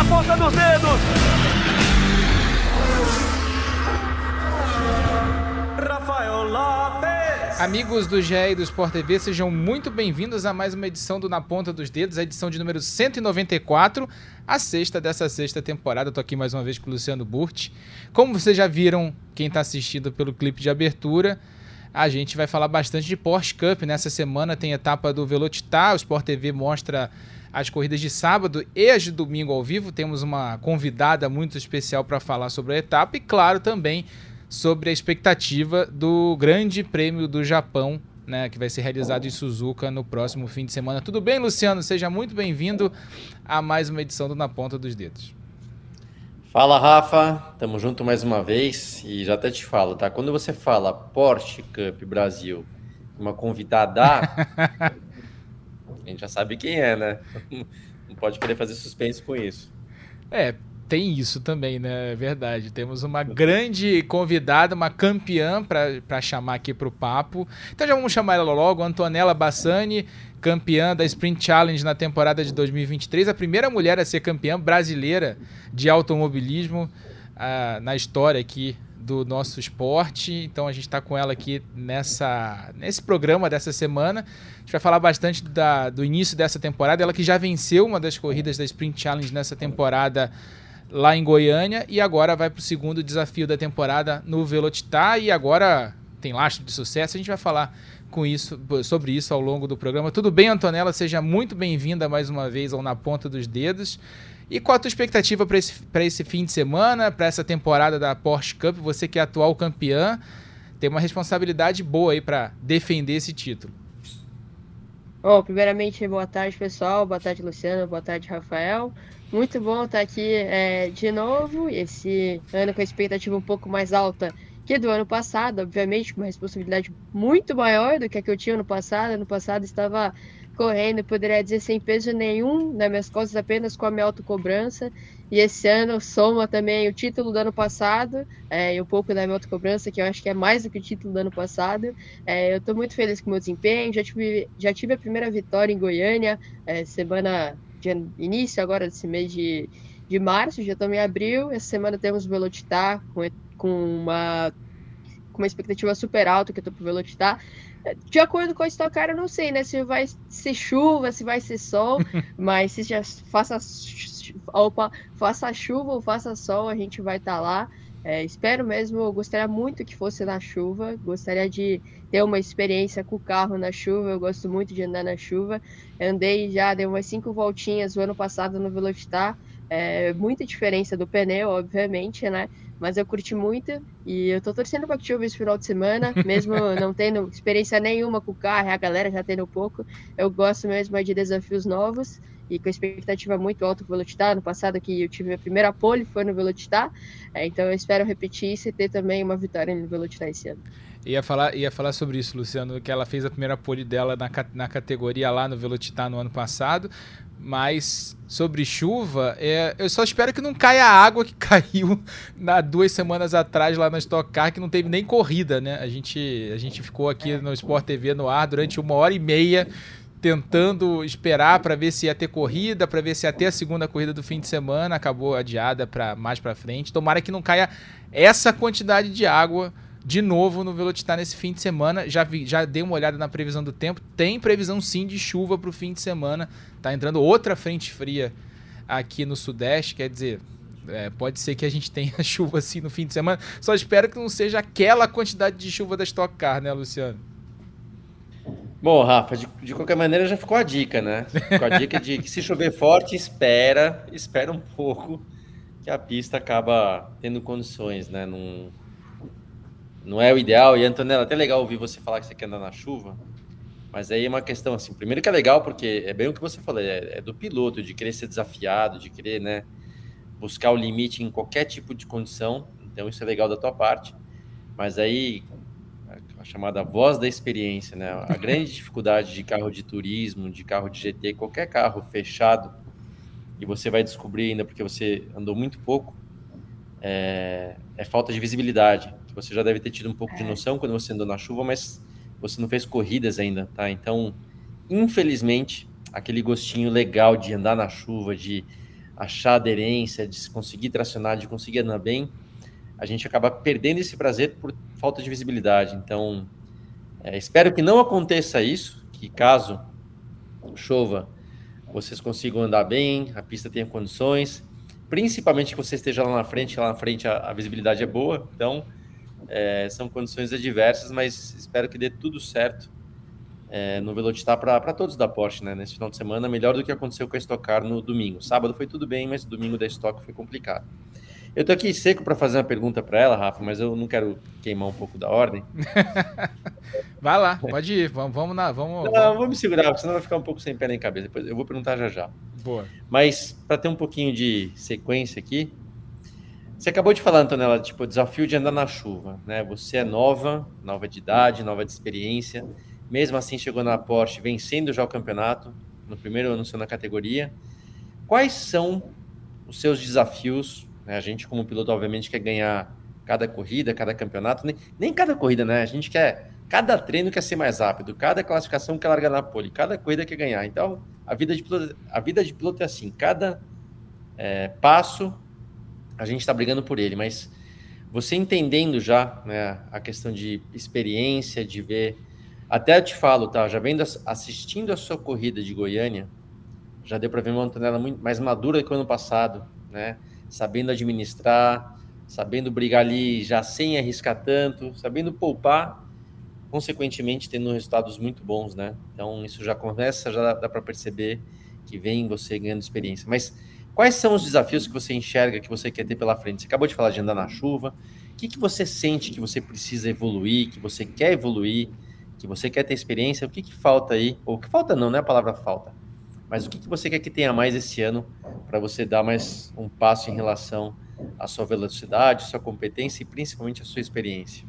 ponta dos dedos. Rafael Lopes. Amigos do GE e do Sport TV, sejam muito bem-vindos a mais uma edição do Na Ponta dos Dedos, a edição de número 194, a sexta dessa sexta temporada. Eu tô aqui mais uma vez com o Luciano Burti. Como vocês já viram, quem está assistindo pelo clipe de abertura, a gente vai falar bastante de Porsche Cup. Nessa semana tem etapa do Velocitar, o Sport TV mostra as corridas de sábado e as de domingo ao vivo. Temos uma convidada muito especial para falar sobre a etapa e, claro, também sobre a expectativa do Grande Prêmio do Japão, né, que vai ser realizado em Suzuka no próximo fim de semana. Tudo bem, Luciano? Seja muito bem-vindo a mais uma edição do Na Ponta dos Dedos. Fala, Rafa. Tamo junto mais uma vez e já até te falo, tá? Quando você fala Porsche Cup Brasil, uma convidada, a gente já sabe quem é, né? Não pode querer fazer suspense com isso. Tem isso também, né? É verdade. Temos uma grande convidada, uma campeã para chamar aqui para o papo. Então já vamos chamar ela logo, Antonella Bassani, campeã da Sprint Challenge na temporada de 2023, a primeira mulher a ser campeã brasileira de automobilismo na história aqui do nosso esporte. Então a gente está com ela aqui nesse programa dessa semana. A gente vai falar bastante do início dessa temporada, ela que já venceu uma das corridas da Sprint Challenge nessa temporada lá em Goiânia, e agora vai para o segundo desafio da temporada no Velocitar, e agora tem lastro de sucesso. A gente vai falar sobre isso ao longo do programa. Tudo bem, Antonella? Seja muito bem-vinda mais uma vez ao Na Ponta dos Dedos. E qual a tua expectativa para esse fim de semana, para essa temporada da Porsche Cup? Você que é atual campeã, tem uma responsabilidade boa aí para defender esse título. Primeiramente, boa tarde, pessoal. Boa tarde, Luciano. Boa tarde, Rafael. Muito bom estar aqui de novo, esse ano com a expectativa um pouco mais alta que do ano passado, obviamente, com uma responsabilidade muito maior do que a que eu tinha ano passado. Ano passado estava correndo, poderia dizer, sem peso nenhum nas minhas costas, apenas com a minha autocobrança. E esse ano soma também o título do ano passado e um pouco da minha autocobrança, que eu acho que é mais do que o título do ano passado. Eu estou muito feliz com o meu desempenho, já tive a primeira vitória em Goiânia, semana de início agora desse mês de março, já estamos em abril. Essa semana temos o Velocitar com uma expectativa super alta que eu estou para o Velocitar. De acordo com a Stock Car, eu não sei, né, se vai ser chuva, se vai ser sol, mas se já faça chuva ou faça sol, a gente vai estar lá. Espero mesmo, eu gostaria muito que fosse na chuva, gostaria de ter uma experiência com o carro na chuva, eu gosto muito de andar na chuva. Dei umas 5 voltinhas o ano passado no Velocitar, muita diferença do pneu, obviamente, né? Mas eu curti muito e eu tô torcendo para que chova esse final de semana, mesmo não tendo experiência nenhuma com o carro, a galera já tendo pouco. Eu gosto mesmo de desafios novos e com expectativa muito alta com o Velocitar. No passado que eu tive a primeira pole foi no Velocitar, então eu espero repetir isso e ter também uma vitória no Velocitar esse ano. Ia falar sobre isso, Luciano, que ela fez a primeira pole dela na categoria lá no Velocitar no ano passado, mas sobre chuva, eu só espero que não caia a água que caiu 2 semanas atrás lá na Stock Car, que não teve nem corrida, né? A gente ficou aqui no Sport TV no ar durante 1h30 tentando esperar para ver se ia ter corrida, para ver se ia ter a segunda corrida do fim de semana, acabou adiada para mais para frente. Tomara que não caia essa quantidade de água de novo no Velocitar nesse fim de semana. Já dei uma olhada na previsão do tempo, tem previsão sim de chuva para o fim de semana, tá entrando outra frente fria aqui no Sudeste, quer dizer, pode ser que a gente tenha chuva assim no fim de semana, só espero que não seja aquela quantidade de chuva da Stock Car, né, Luciano? Bom, Rafa, de qualquer maneira já ficou a dica, né? Ficou a dica de que se chover forte, espera um pouco, que a pista acaba tendo condições, né? Não é o ideal. E, Antonella, até legal ouvir você falar que você quer andar na chuva, mas aí é uma questão assim, primeiro que é legal, porque é bem o que você falou, é do piloto, de querer ser desafiado, de querer, né, buscar o limite em qualquer tipo de condição, então isso é legal da tua parte, mas aí a chamada voz da experiência, né, a grande dificuldade de carro de turismo, de carro de GT, qualquer carro fechado, e você vai descobrir ainda porque você andou muito pouco, é falta de visibilidade. Você já deve ter tido um pouco de noção quando você andou na chuva, mas você não fez corridas ainda, tá? Então, infelizmente, aquele gostinho legal de andar na chuva, de achar aderência, de conseguir tracionar, de conseguir andar bem, a gente acaba perdendo esse prazer por falta de visibilidade. Então, espero que não aconteça isso, que caso chova, vocês consigam andar bem, a pista tenha condições, principalmente que você esteja lá na frente, a visibilidade é boa, então são condições adversas, mas espero que dê tudo certo no Velocitar para todos da Porsche, né? Nesse final de semana, melhor do que aconteceu com a Stock Car no domingo. Sábado foi tudo bem, mas domingo da Stock foi complicado. Eu tô aqui seco para fazer uma pergunta para ela, Rafa, mas eu não quero queimar um pouco da ordem. Vai lá, pode ir, vamos lá. Vamos. Vou me segurar, porque senão vai ficar um pouco sem pé nem cabeça. Depois eu vou perguntar já. Boa. Mas para ter um pouquinho de sequência aqui, você acabou de falar, Antonella, tipo, o desafio de andar na chuva, né? Você é nova de idade, nova de experiência, mesmo assim chegou na Porsche vencendo já o campeonato, no primeiro ano seu na categoria. Quais são os seus desafios? A gente, como piloto, obviamente, quer ganhar cada corrida, cada campeonato, nem cada corrida, né? A gente quer, cada treino quer ser mais rápido, cada classificação quer largar na pole, cada corrida quer ganhar. Então, a vida de piloto é assim, cada passo a gente está brigando por ele, mas você entendendo já, né, a questão de experiência, de ver, até eu te falo, tá? Já assistindo a sua corrida de Goiânia, já deu para ver uma Antonella muito mais madura que o ano passado, né? Sabendo administrar, sabendo brigar ali já sem arriscar tanto, sabendo poupar, consequentemente tendo resultados muito bons, né? Então isso já começa, já dá para perceber que vem você ganhando experiência. Mas quais são os desafios que você enxerga que você quer ter pela frente? Você acabou de falar de andar na chuva. O que você sente que você precisa evoluir, que você quer evoluir, que você quer ter experiência? O que falta aí? Ou o que falta não é a palavra falta. Mas o que você quer que tenha mais esse ano para você dar mais um passo em relação à sua velocidade, sua competência e principalmente a sua experiência?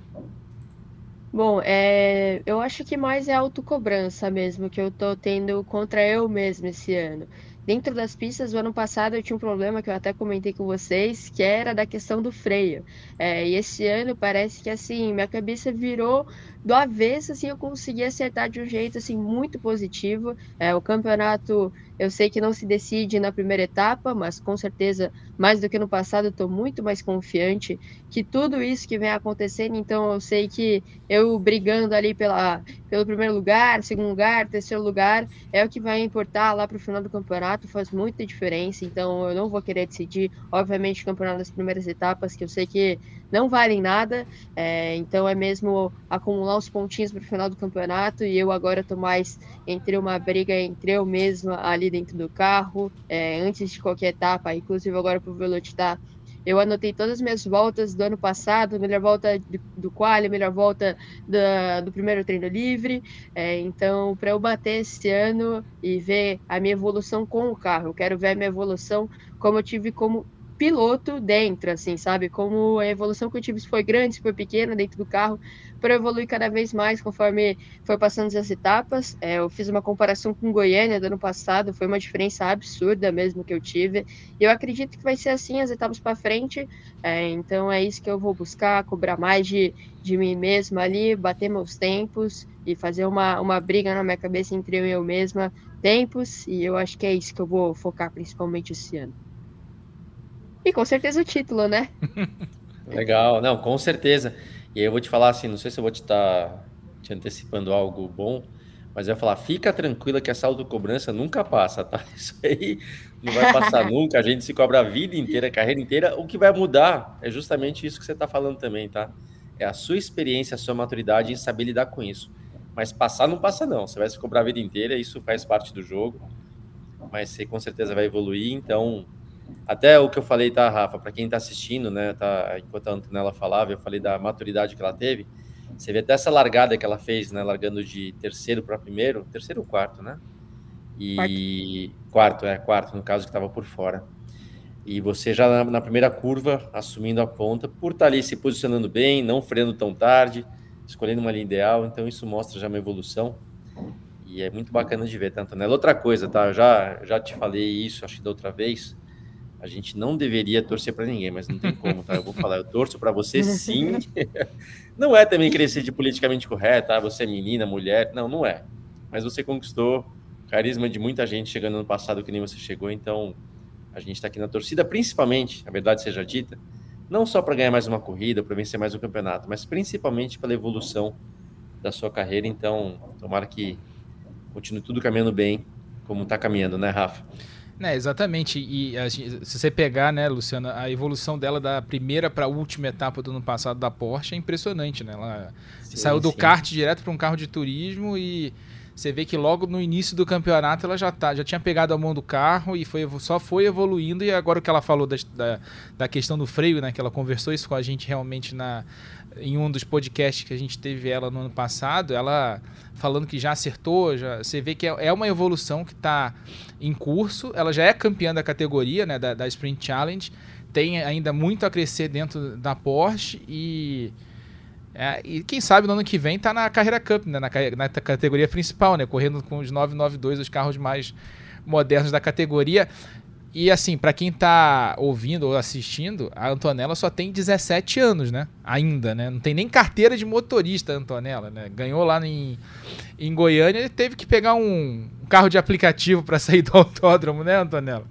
Bom, eu acho que mais é autocobrança mesmo que eu tô tendo contra eu mesmo esse ano. Dentro das pistas, do ano passado eu tinha um problema que eu até comentei com vocês, que era da questão do freio. E esse ano parece que assim, minha cabeça virou do avesso, assim, eu consegui acertar de um jeito assim muito positivo. O campeonato eu sei que não se decide na primeira etapa, mas com certeza, mais do que no passado, eu estou muito mais confiante que tudo isso que vem acontecendo, então eu sei que eu brigando ali pelo primeiro lugar, segundo lugar, terceiro lugar, é o que vai importar lá para o final do campeonato, faz muita diferença, então eu não vou querer decidir, obviamente, o campeonato das primeiras etapas, que eu sei que não valem nada, então é mesmo acumular os pontinhos para o final do campeonato, e eu agora estou mais entre uma briga entre eu mesma ali dentro do carro, antes de qualquer etapa, inclusive agora para o Velocitar, eu anotei todas as minhas voltas do ano passado, melhor volta do quali, melhor volta do primeiro treino livre, então para eu bater esse ano e ver a minha evolução com o carro, eu quero ver a minha evolução como eu tive como piloto dentro, assim, sabe? Como a evolução que eu tive, se foi grande, se foi pequena dentro do carro, para evoluir cada vez mais conforme foi passando as etapas. Eu fiz uma comparação com Goiânia do ano passado, foi uma diferença absurda mesmo que eu tive. E eu acredito que vai ser assim as etapas para frente. Então é isso que eu vou buscar, cobrar mais de mim mesma ali, bater meus tempos e fazer uma briga na minha cabeça entre eu e eu mesma, tempos, e eu acho que é isso que eu vou focar principalmente esse ano. E com certeza o título, né? Legal, não, com certeza. E aí eu vou te falar assim, não sei se eu vou te antecipando algo bom, mas eu vou falar, fica tranquila que essa autocobrança nunca passa, tá? Isso aí não vai passar nunca, a gente se cobra a vida inteira, a carreira inteira. O que vai mudar é justamente isso que você está falando também, tá? É a sua experiência, a sua maturidade em saber lidar com isso. Mas passar não passa não, você vai se cobrar a vida inteira, isso faz parte do jogo, mas você com certeza vai evoluir, então... Até o que eu falei, tá, Rafa? Para quem tá assistindo, né? Enquanto a Antonella falava, eu falei da maturidade que ela teve. Você vê até essa largada que ela fez, né? Largando de terceiro para primeiro, terceiro ou quarto, né? E quarto no caso que estava por fora. E você já na primeira curva, assumindo a ponta, por estar ali se posicionando bem, não freando tão tarde, escolhendo uma linha ideal. Então isso mostra já uma evolução. E é muito bacana de ver, tá, Antonella? Outra coisa, tá? Eu já te falei isso, acho que da outra vez. A gente não deveria torcer para ninguém, mas não tem como, tá? Eu vou falar, eu torço para você sim. Não é também querer ser de politicamente correto, tá? Você é menina, mulher. Não é. Mas você conquistou carisma de muita gente chegando ano passado que nem você chegou, então A gente está aqui na torcida, principalmente, a verdade seja dita, não só para ganhar mais uma corrida, para vencer mais um campeonato, mas principalmente pela evolução da sua carreira. Então, tomara que continue tudo caminhando bem, como está caminhando, né, Rafa? Exatamente, e se você pegar, né, Luciana, a evolução dela da primeira para a última etapa do ano passado da Porsche é impressionante, né? Ela saiu do kart direto para um carro de turismo e você vê que logo no início do campeonato ela já tinha pegado a mão do carro e só foi evoluindo. E agora o que ela falou da questão do freio, né, que ela conversou isso com a gente realmente em um dos podcasts que a gente teve ela no ano passado, ela falando que já acertou, você vê que é uma evolução que está em curso. Ela já é campeã da categoria, né, da Sprint Challenge, tem ainda muito a crescer dentro da Porsche e quem sabe no ano que vem tá na Carrera Cup, né, na categoria principal, né, correndo com os 992, os carros mais modernos da categoria. E assim, para quem tá ouvindo ou assistindo, a Antonella só tem 17 anos, né? Ainda, né? Não tem nem carteira de motorista a Antonella, né? Ganhou lá em Goiânia, ele teve que pegar um carro de aplicativo para sair do autódromo, né, Antonella?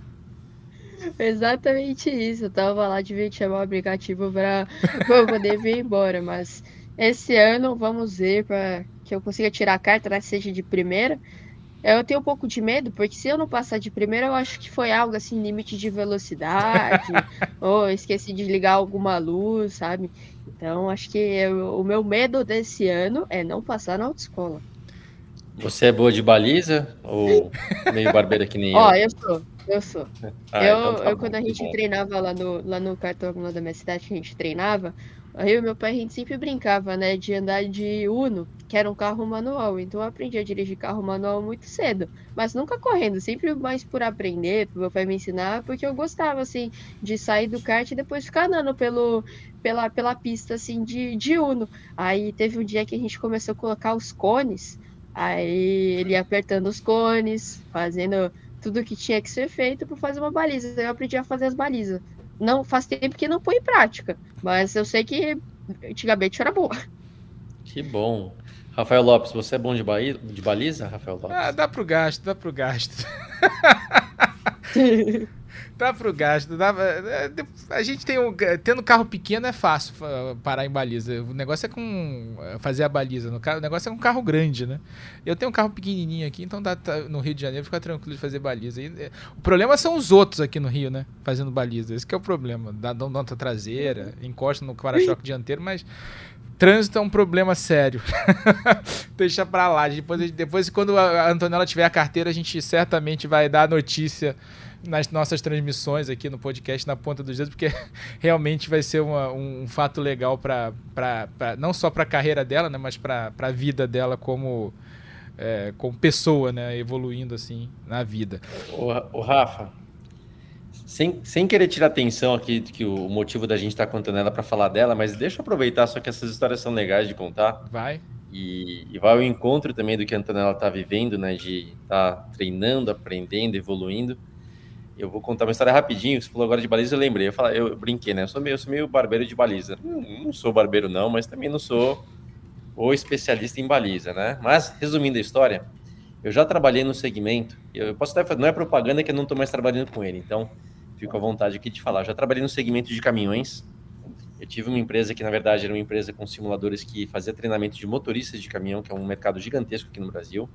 Exatamente isso. Eu tava lá, devia chamar o aplicativo para eu poder vir embora, mas esse ano vamos ver para que eu consiga tirar a carta, né, seja de primeira. Eu tenho um pouco de medo, porque se eu não passar de primeira, eu acho que foi algo assim, limite de velocidade, ou esqueci de ligar alguma luz, sabe? Então, acho que o meu medo desse ano é não passar na autoescola. Você é boa de baliza ou meio barbeira que nem Ó, eu? Eu sou. Então tá bom, Quando a gente treinava lá no cartódromo da minha cidade, que a gente treinava, eu e meu pai, a gente sempre brincava, né, de andar de Uno, que era um carro manual. Então eu aprendi a dirigir carro manual muito cedo, mas nunca correndo, sempre mais por aprender, pro meu pai me ensinar, porque eu gostava, assim, de sair do kart e depois ficar andando pela pista, assim, de Uno. Aí teve um dia que a gente começou a colocar os cones, aí ele ia apertando os cones, fazendo tudo que tinha que ser feito para fazer uma baliza. Eu aprendi a fazer as balizas. Não faz tempo que não põe em prática, mas eu sei que antigamente era boa. Que bom. Rafael Lopes, você é bom de baliza, Rafael Lopes? Dá pro gasto. Dá pro gasto. A gente tendo carro pequeno é fácil parar em baliza. O negócio é fazer a baliza. O negócio é um carro grande, né? Eu tenho um carro pequenininho aqui, então no Rio de Janeiro fica tranquilo de fazer baliza. O problema são os outros aqui no Rio, né? Fazendo baliza. Esse que é o problema. Dão nota traseira, encosta no para-choque dianteiro, mas trânsito é um problema sério. Deixa pra lá. Depois, quando a Antonella tiver a carteira, a gente certamente vai dar a notícia nas nossas transmissões aqui no podcast na ponta dos dedos, porque realmente vai ser um fato legal não só para a carreira dela, né, mas para a vida dela como pessoa, né, evoluindo assim na vida. O Rafa, sem querer tirar atenção aqui que o motivo da gente estar contando ela para falar dela, mas deixa eu aproveitar, só que essas histórias são legais de contar. Vai. E vai ao encontro também do que a Antonella está vivendo, né, de estar treinando, aprendendo, evoluindo. Eu vou contar uma história rapidinho. Você falou agora de baliza, eu lembrei. Eu brinquei, né? Eu sou meio barbeiro de baliza. Não sou barbeiro, não, mas também não sou o especialista em baliza, né? Mas, resumindo a história, eu já trabalhei no segmento. Eu posso até falar, não é propaganda que eu não estou mais trabalhando com ele, então fico à vontade aqui de falar. Eu já trabalhei no segmento de caminhões. Eu tive uma empresa que, na verdade, era uma empresa com simuladores que fazia treinamento de motoristas de caminhão, que é um mercado gigantesco aqui no Brasil.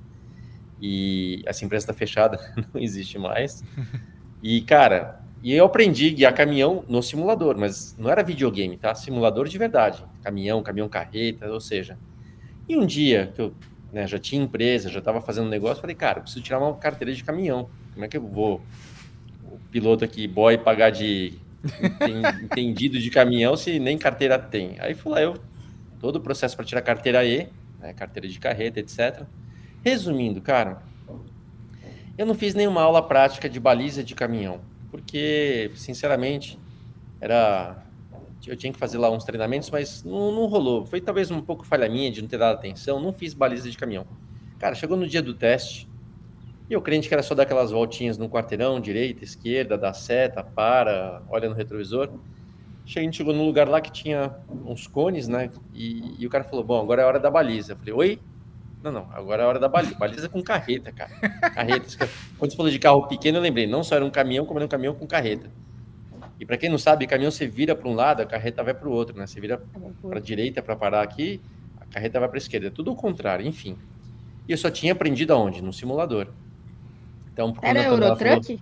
E essa empresa está fechada, não existe mais. E, cara, eu aprendi a guiar caminhão no simulador, mas não era videogame, tá? Simulador de verdade. Caminhão carreta, ou seja. E um dia que eu já tinha empresa, já estava fazendo negócio, falei, cara, eu preciso tirar uma carteira de caminhão. Como é que eu vou, o piloto aqui, boy, pagar de entendido de caminhão se nem carteira tem? Aí fui lá, todo o processo para tirar carteira E, né, carteira de carreta, etc. Resumindo, cara, eu não fiz nenhuma aula prática de baliza de caminhão, porque, sinceramente, eu tinha que fazer lá uns treinamentos, mas não rolou. Foi talvez um pouco falha minha de não ter dado atenção, não fiz baliza de caminhão. Cara, chegou no dia do teste, e eu crente que era só dar aquelas voltinhas no quarteirão, direita, esquerda, dá seta, olha no retrovisor. A gente chegou num lugar lá que tinha uns cones, né? E o cara falou, bom, agora é a hora da baliza. Eu falei, oi? Não, agora é a hora da baliza. Baliza com carreta, cara. Carreta. Quando você falou de carro pequeno, eu lembrei. Não só era um caminhão, como era um caminhão com carreta. E para quem não sabe, caminhão você vira para um lado, a carreta vai para o outro, né? Você vira para a direita para parar aqui, a carreta vai para a esquerda. É tudo o contrário, enfim. E eu só tinha aprendido aonde? No simulador. Então, Era Eurotruck?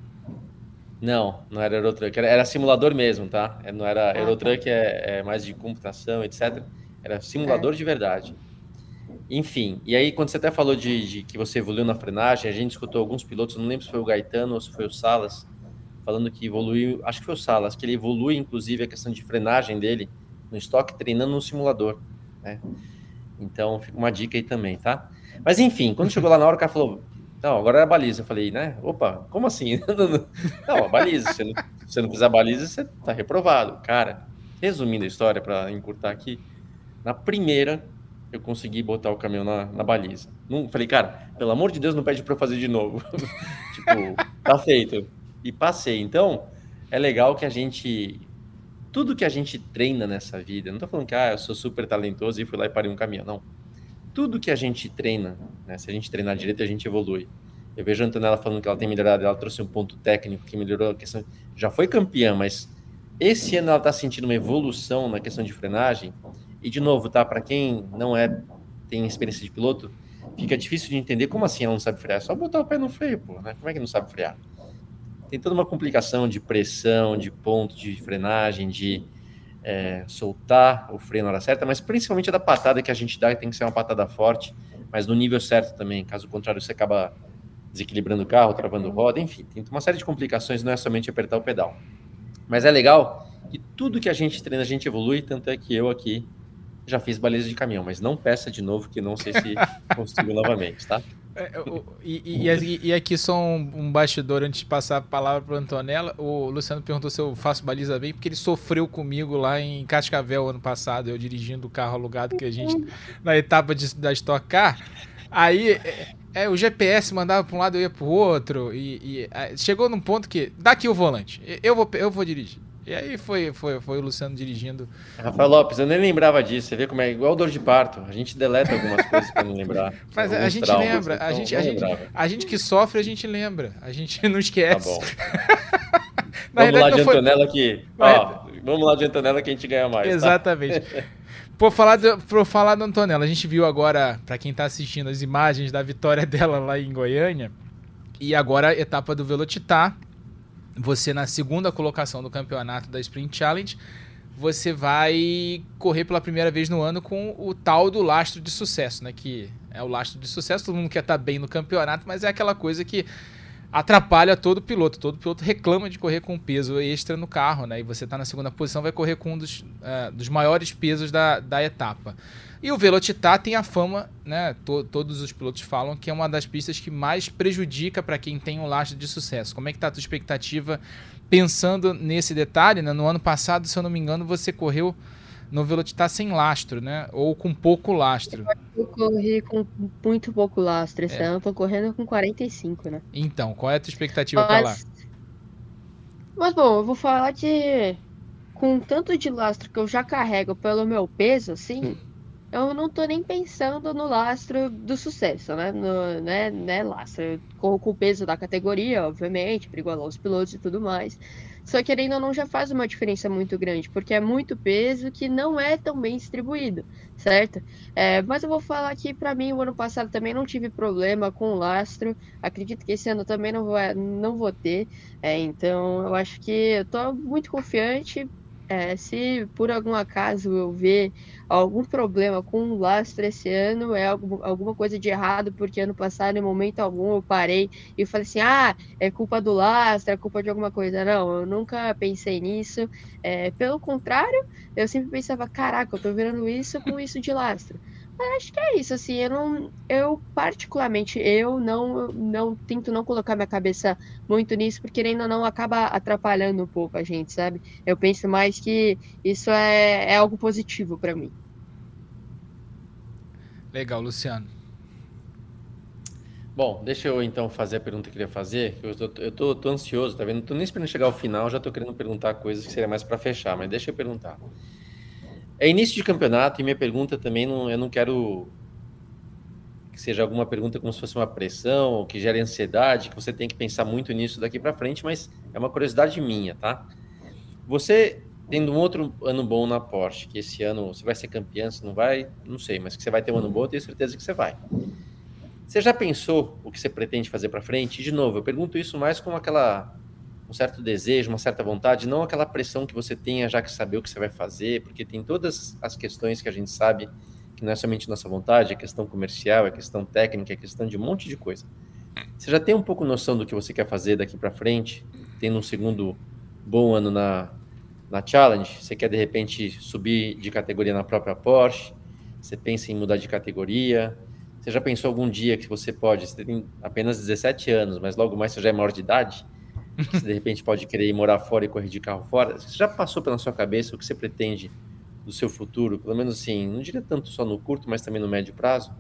Não era Eurotruck. Era simulador mesmo, tá? Não era Eurotruck, é mais de computação, etc. Era simulador de verdade. Enfim, e aí quando você até falou de que você evoluiu na frenagem, a gente escutou alguns pilotos, não lembro se foi o Gaetano ou se foi o Salas, falando que evoluiu, acho que foi o Salas, que ele evolui inclusive a questão de frenagem dele no estoque, treinando no simulador, né? Então fica uma dica aí também, tá? Mas enfim, quando chegou lá na hora, o cara falou, não, agora é a baliza. Eu falei, né? Opa, como assim? Não, a baliza, se você não fizer a baliza, você tá reprovado. Cara, resumindo a história para encurtar aqui, na primeira eu consegui botar o caminhão na baliza. Não, falei, cara, pelo amor de Deus, não pede para eu fazer de novo. Tipo, tá feito. E passei. Então, é legal que a gente... Tudo que a gente treina nessa vida, não tô falando que eu sou super talentoso e fui lá e parei um caminhão, não. Tudo que a gente treina, né, se a gente treinar direito, a gente evolui. Eu vejo a Antonella falando que ela tem melhorado, ela trouxe um ponto técnico que melhorou a questão... Já foi campeã, mas esse ano ela tá sentindo uma evolução na questão de frenagem. E, de novo, tá? Para quem não tem experiência de piloto, fica difícil de entender como assim ela não sabe frear. É só botar o pé no freio, pô, né? Como é que não sabe frear? Tem toda uma complicação de pressão, de ponto de frenagem, de soltar o freio na hora certa, mas principalmente a da patada que a gente dá, que tem que ser uma patada forte, mas no nível certo também. Caso contrário, você acaba desequilibrando o carro, travando roda, enfim. Tem uma série de complicações, não é somente apertar o pedal. Mas é legal que tudo que a gente treina, a gente evolui, tanto é que eu aqui já fiz baliza de caminhão, mas não peça de novo, que não sei se consigo novamente, tá? E aqui só um bastidor antes de passar a palavra para o Antonella. O Luciano perguntou se eu faço baliza bem, porque ele sofreu comigo lá em Cascavel ano passado, eu dirigindo o carro alugado que a gente, na etapa da Stock Car. Aí o GPS mandava para um lado, eu ia para o outro, e chegou num ponto que, dá aqui o volante, eu vou dirigir. E aí foi o Luciano dirigindo. Rafael Lopes, eu nem lembrava disso. Você vê como é igual dor de parto. A gente deleta algumas coisas para não lembrar. Mas a gente lembra. A gente que sofre, a gente lembra. A gente não esquece. Tá bom. Vamos lá de Antonella aqui. Vamos lá de Antonella que a gente ganha mais. Exatamente. Tá? Por falar da Antonella, a gente viu agora, para quem está assistindo, as imagens da vitória dela lá em Goiânia. E agora a etapa do Velocitar. Você, na segunda colocação do campeonato da Sprint Challenge, você vai correr pela primeira vez no ano com o tal do lastro de sucesso, né? Que é o lastro de sucesso, todo mundo quer estar bem no campeonato, mas é aquela coisa que atrapalha todo piloto. Todo piloto reclama de correr com peso extra no carro, né? E você está na segunda posição, vai correr com um dos maiores pesos da etapa. E o Velocitar tem a fama, né? Todos os pilotos falam que é uma das pistas que mais prejudica para quem tem um lastro de sucesso. Como é que está a tua expectativa pensando nesse detalhe, né? No ano passado, se eu não me engano, você correu no Velocitar sem lastro, né? Ou com pouco lastro. Eu corri com muito pouco lastro. Esse ano eu tô correndo com 45, né? Então, qual é a tua expectativa para lá? Mas bom, eu vou falar que com tanto de lastro que eu já carrego pelo meu peso, assim, eu não tô nem pensando no lastro do sucesso, né? Né lastro. Eu corro com o peso da categoria, obviamente, para igualar os pilotos e tudo mais. Só que ainda não já faz uma diferença muito grande, porque é muito peso que não é tão bem distribuído, certo? Mas eu vou falar que para mim o ano passado também não tive problema com o lastro. Acredito que esse ano também não vou ter. Então eu acho que eu tô muito confiante. Se por algum acaso eu ver algum problema com o lastro esse ano, alguma coisa de errado, porque ano passado, em momento algum, eu parei e falei assim, é culpa do lastro, é culpa de alguma coisa. Não, eu nunca pensei nisso. Pelo contrário, eu sempre pensava, caraca, eu tô virando isso com isso de lastro. Mas acho que é isso, assim, eu particularmente, não tento não colocar minha cabeça muito nisso, porque ainda não acaba atrapalhando um pouco a gente, sabe? Eu penso mais que isso é algo positivo para mim. Legal, Luciano. Bom, deixa eu então fazer a pergunta que eu queria fazer. Eu tô ansioso, tá vendo? Não tô nem esperando chegar ao final, já tô querendo perguntar coisas que seria mais para fechar, mas deixa eu perguntar. É início de campeonato e minha pergunta também, eu não quero que seja alguma pergunta como se fosse uma pressão, ou que gere ansiedade, que você tem que pensar muito nisso daqui para frente, mas é uma curiosidade minha, tá? Você tendo um outro ano bom na Porsche, que esse ano você vai ser campeão, se não vai, não sei, mas que você vai ter um ano bom, eu tenho certeza que você vai. Você já pensou o que você pretende fazer para frente? E, de novo, eu pergunto isso mais com um certo desejo, uma certa vontade, não aquela pressão que você tenha já que saber o que você vai fazer, porque tem todas as questões que a gente sabe que não é somente nossa vontade, é questão comercial, é questão técnica, é questão de um monte de coisa. Você já tem um pouco noção do que você quer fazer daqui para frente, tendo um segundo bom ano na Challenge? Você quer, de repente, subir de categoria na própria Porsche? Você pensa em mudar de categoria? Você já pensou algum dia que você tem apenas 17 anos, mas logo mais você já é maior de idade? Você, de repente, pode querer ir morar fora e correr de carro fora? Você já passou pela sua cabeça o que você pretende do seu futuro? Pelo menos assim, não diria tanto só no curto, mas também no médio prazo?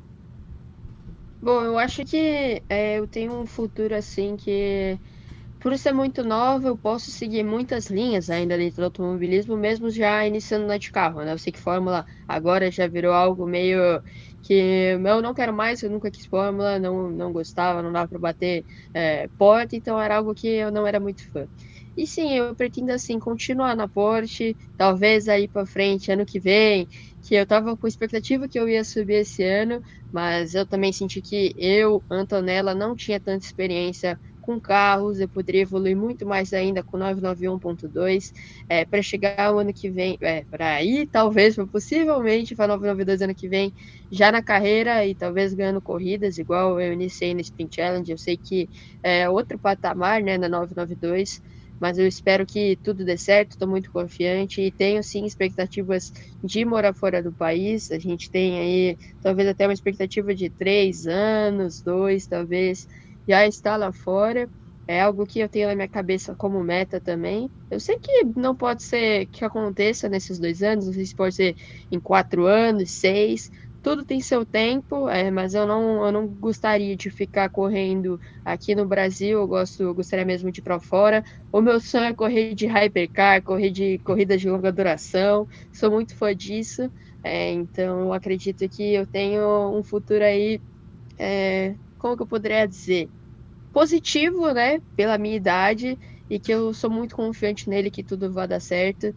Bom, eu acho que eu tenho um futuro assim que, por ser muito nova, eu posso seguir muitas linhas ainda dentro do automobilismo, mesmo já iniciando na de carro, né? Eu sei que Fórmula agora já virou algo meio que eu não quero mais, eu nunca quis Fórmula, não gostava, não dava para bater porta, então era algo que eu não era muito fã. E sim, eu pretendo assim continuar na Porsche, talvez aí para frente, ano que vem, que eu tava com expectativa que eu ia subir esse ano, mas eu também senti que eu, Antonella, não tinha tanta experiência com carros, eu poderia evoluir muito mais ainda com 991.2, para chegar o ano que vem, para ir talvez, possivelmente para 992 ano que vem, já na carreira e talvez ganhando corridas, igual eu iniciei no Sprint Challenge. Eu sei que é outro patamar, né, na 992, mas eu espero que tudo dê certo, estou muito confiante e tenho sim expectativas de morar fora do país. A gente tem aí talvez até uma expectativa de 3 anos, 2 talvez, já está lá fora. É algo que eu tenho na minha cabeça como meta também. Eu sei que não pode ser que aconteça nesses 2 anos, não sei se pode ser em 4 anos, 6, tudo tem seu tempo, mas eu não gostaria de ficar correndo aqui no Brasil, eu gostaria mesmo de ir para fora. O meu sonho é correr de hypercar, correr de corridas de longa duração, sou muito fã disso, então eu acredito que eu tenho um futuro aí, como que eu poderia dizer? Positivo, né, pela minha idade, e que eu sou muito confiante nele, que tudo vai dar certo,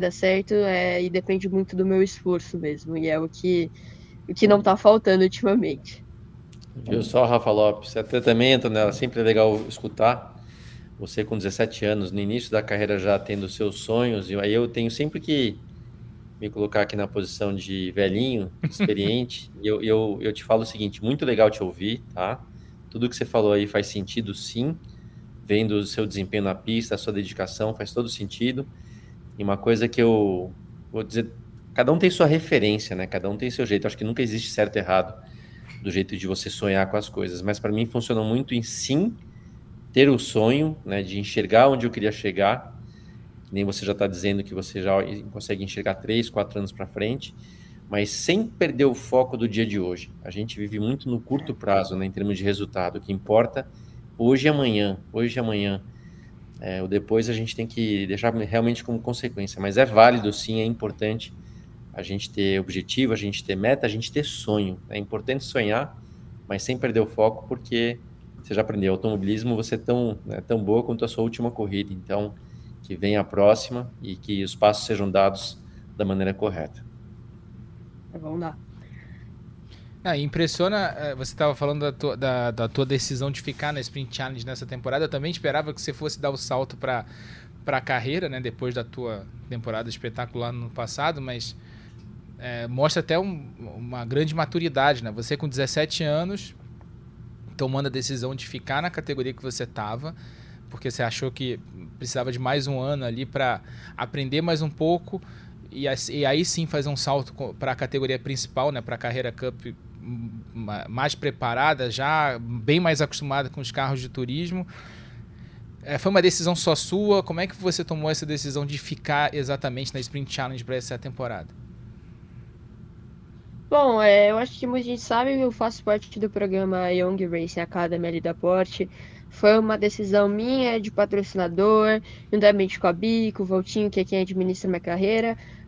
e depende muito do meu esforço mesmo, e é o que não tá faltando ultimamente. Viu só, Rafa Lopes? Até também, Antonella, sempre é legal escutar você com 17 anos, no início da carreira já tendo seus sonhos, e aí eu tenho sempre que me colocar aqui na posição de velhinho, experiente, e eu te falo o seguinte: muito legal te ouvir, tá? Tudo que você falou aí faz sentido, sim, vendo o seu desempenho na pista, a sua dedicação, faz todo sentido. E uma coisa que eu vou dizer, cada um tem sua referência, né? Cada um tem seu jeito. Acho que nunca existe certo e errado do jeito de você sonhar com as coisas, mas para mim funciona muito em sim ter o sonho, né, de enxergar onde eu queria chegar. Nem você já está dizendo que você já consegue enxergar 3, 4 anos para frente, mas sem perder o foco do dia de hoje. A gente vive muito no curto prazo, né, em termos de resultado. O que importa hoje e amanhã, o depois a gente tem que deixar realmente como consequência, mas é válido sim, é importante a gente ter objetivo, a gente ter meta, a gente ter sonho. É importante sonhar, mas sem perder o foco, porque você já aprendeu, automobilismo, você é tão boa quanto a sua última corrida, então que venha a próxima e que os passos sejam dados da maneira correta. Vamos lá. Impressiona, você estava falando da tua decisão de ficar na Sprint Challenge nessa temporada. Eu também esperava que você fosse dar o salto para a carreira, né, depois da tua temporada espetacular no passado, mas mostra até uma grande maturidade, né? Você com 17 anos, tomando a decisão de ficar na categoria que você estava, porque você achou que precisava de mais um ano ali para aprender mais um pouco, e aí sim fazer um salto para a categoria principal, né, para a Carreira Cup, mais preparada, já bem mais acostumada com os carros de turismo. Foi uma decisão só sua? Como é que você tomou essa decisão de ficar exatamente na Sprint Challenge para essa temporada? Bom, eu acho que muita gente sabe que eu faço parte do programa Young Racing Academy ali da Porsche. Foi uma decisão minha, de patrocinador, juntamente com a Bi, com o Valtinho, que é quem administra minha carreira.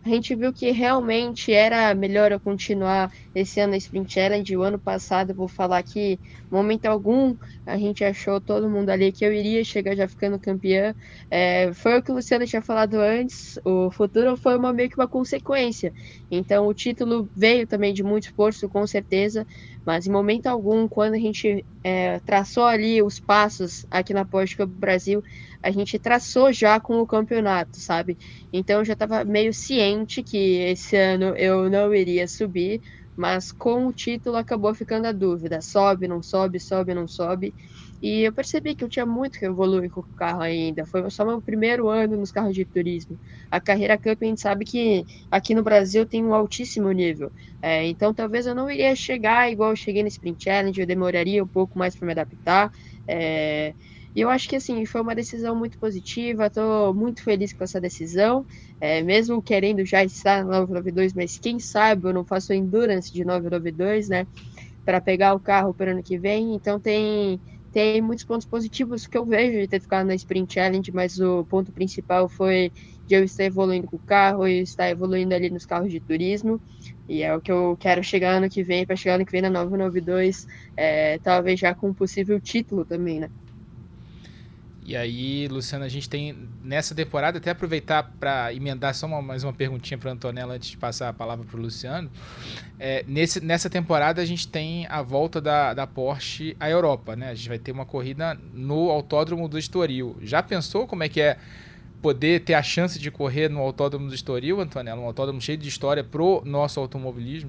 a gente viu que realmente era melhor eu continuar esse ano na Sprint Challenge. O ano passado, eu vou falar que, momento algum, a gente achou todo mundo ali que eu iria chegar já ficando campeã. Foi o que o Luciano tinha falado antes, o futuro foi meio que uma consequência. Então, o título veio também de muito esforço, com certeza, mas em momento algum, quando a gente traçou ali os passos aqui na Porsche Cup Brasil, a gente traçou já com o campeonato, sabe? Então eu já estava meio ciente que esse ano eu não iria subir, mas com o título acabou ficando a dúvida: sobe, não sobe, sobe, não sobe. E eu percebi que eu tinha muito que evoluir com o carro ainda. Foi só meu primeiro ano nos carros de turismo. A carreira Cup, a gente sabe que aqui no Brasil tem um altíssimo nível. Então talvez eu não iria chegar igual eu cheguei no Sprint Challenge, eu demoraria um pouco mais para me adaptar. E eu acho que assim, foi uma decisão muito positiva, estou muito feliz com essa decisão, mesmo querendo já estar no 992, mas quem sabe eu não faço endurance de 992, né, para pegar o carro para o ano que vem. Então tem muitos pontos positivos que eu vejo de ter ficado na Sprint Challenge, mas o ponto principal foi de eu estar evoluindo com o carro e estar evoluindo ali nos carros de turismo, e é o que eu quero chegar ano que vem, para chegar ano que vem na 992, talvez já com um possível título também, né. E aí, Luciano, a gente tem nessa temporada, até aproveitar para emendar só mais uma perguntinha para a Antonella antes de passar a palavra para o Luciano. Nessa temporada a gente tem a volta da Porsche à Europa, né? A gente vai ter uma corrida no Autódromo do Estoril. Já pensou como é que é poder ter a chance de correr no Autódromo do Estoril, Antonella? Um autódromo cheio de história pro nosso automobilismo?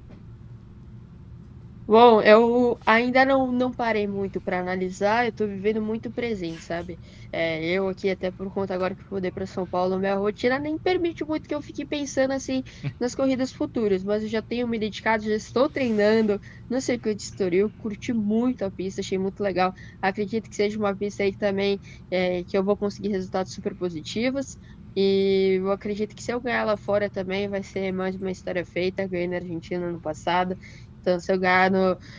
Bom, eu ainda não parei muito para analisar, eu tô vivendo muito presente, sabe? Eu aqui, até por conta agora que eu mudei para São Paulo, minha rotina nem permite muito que eu fique pensando assim nas corridas futuras, mas eu já tenho me dedicado, já estou treinando no circuito de Estoril, curti muito a pista, achei muito legal. Acredito que seja uma pista aí também que eu vou conseguir resultados super positivos. E eu acredito que se eu ganhar lá fora também vai ser mais uma história feita. Ganhei na Argentina no passado. Então, se eu ganhar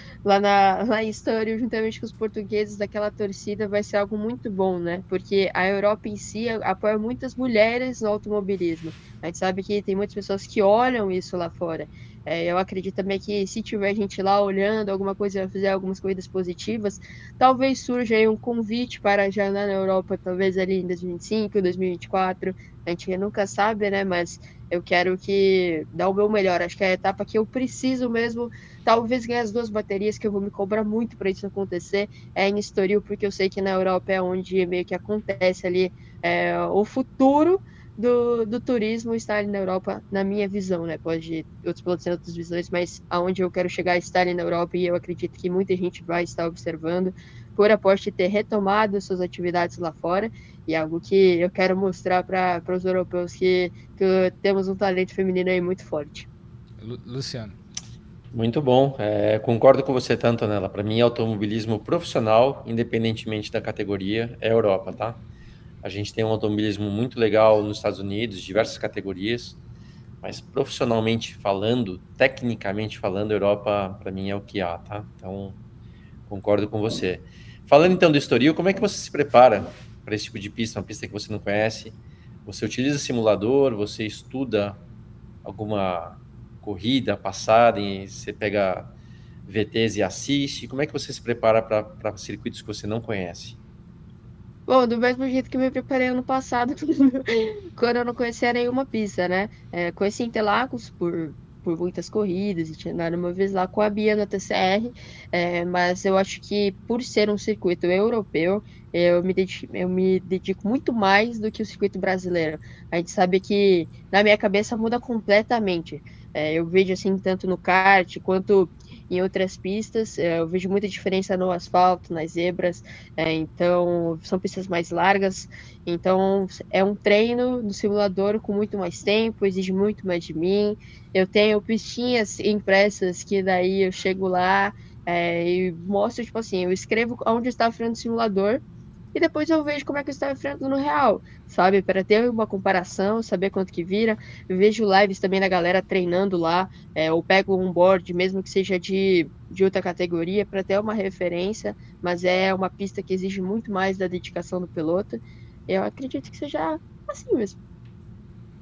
lá em Estoril, juntamente com os portugueses daquela torcida, vai ser algo muito bom, né? Porque a Europa em si apoia muitas mulheres no automobilismo. A gente sabe que tem muitas pessoas que olham isso lá fora. Eu acredito também que se tiver gente lá olhando alguma coisa, fizer algumas corridas positivas, talvez surja aí um convite para já andar na Europa, talvez ali em 2025, 2024. A gente nunca sabe, né? Mas eu quero dar o meu melhor. Acho que é a etapa que eu preciso mesmo, talvez ganhar as 2 baterias, que eu vou me cobrar muito para isso acontecer, em Estoril, porque eu sei que na Europa é onde meio que acontece ali o futuro do turismo, está ali na Europa, na minha visão, né? Pode outros pilotos ter outras visões, mas aonde eu quero chegar está ali na Europa, e eu acredito que muita gente vai estar observando por a Porsche ter retomado suas atividades lá fora, e algo que eu quero mostrar para os europeus que temos um talento feminino aí muito forte. Luciano. Muito bom. Concordo com você tanto, Antonella. Para mim, automobilismo profissional, independentemente da categoria, é a Europa, tá? A gente tem um automobilismo muito legal nos Estados Unidos, diversas categorias, mas profissionalmente falando, tecnicamente falando, a Europa, para mim, é o que há, tá? Então, concordo com você. Falando então do Estoril, como é que você se prepara para esse tipo de pista, uma pista que você não conhece? Você utiliza simulador, você estuda alguma corrida passada, e você pega VTs e assiste? Como é que você se prepara para circuitos que você não conhece? Bom, do mesmo jeito que eu me preparei ano passado, quando eu não conhecia nenhuma pista, né? Conheci Interlagos por muitas corridas, e tinha andado uma vez lá com a Bia na TCR, mas eu acho que por ser um circuito europeu, eu me dedico muito mais do que o circuito brasileiro. A gente sabe que na minha cabeça muda completamente. Eu vejo assim, tanto no kart quanto em outras pistas, eu vejo muita diferença no asfalto, nas zebras, então são pistas mais largas, então é um treino no simulador com muito mais tempo, exige muito mais de mim. Eu tenho pistinhas impressas que daí eu chego lá e mostro, tipo assim, eu escrevo onde está o freio do simulador, e depois eu vejo como é que eu estava enfrentando no real, sabe? Para ter uma comparação, saber quanto que vira. Eu vejo lives também da galera treinando lá, ou pego um board, mesmo que seja de outra categoria, para ter uma referência, mas é uma pista que exige muito mais da dedicação do piloto. Eu acredito que seja assim mesmo.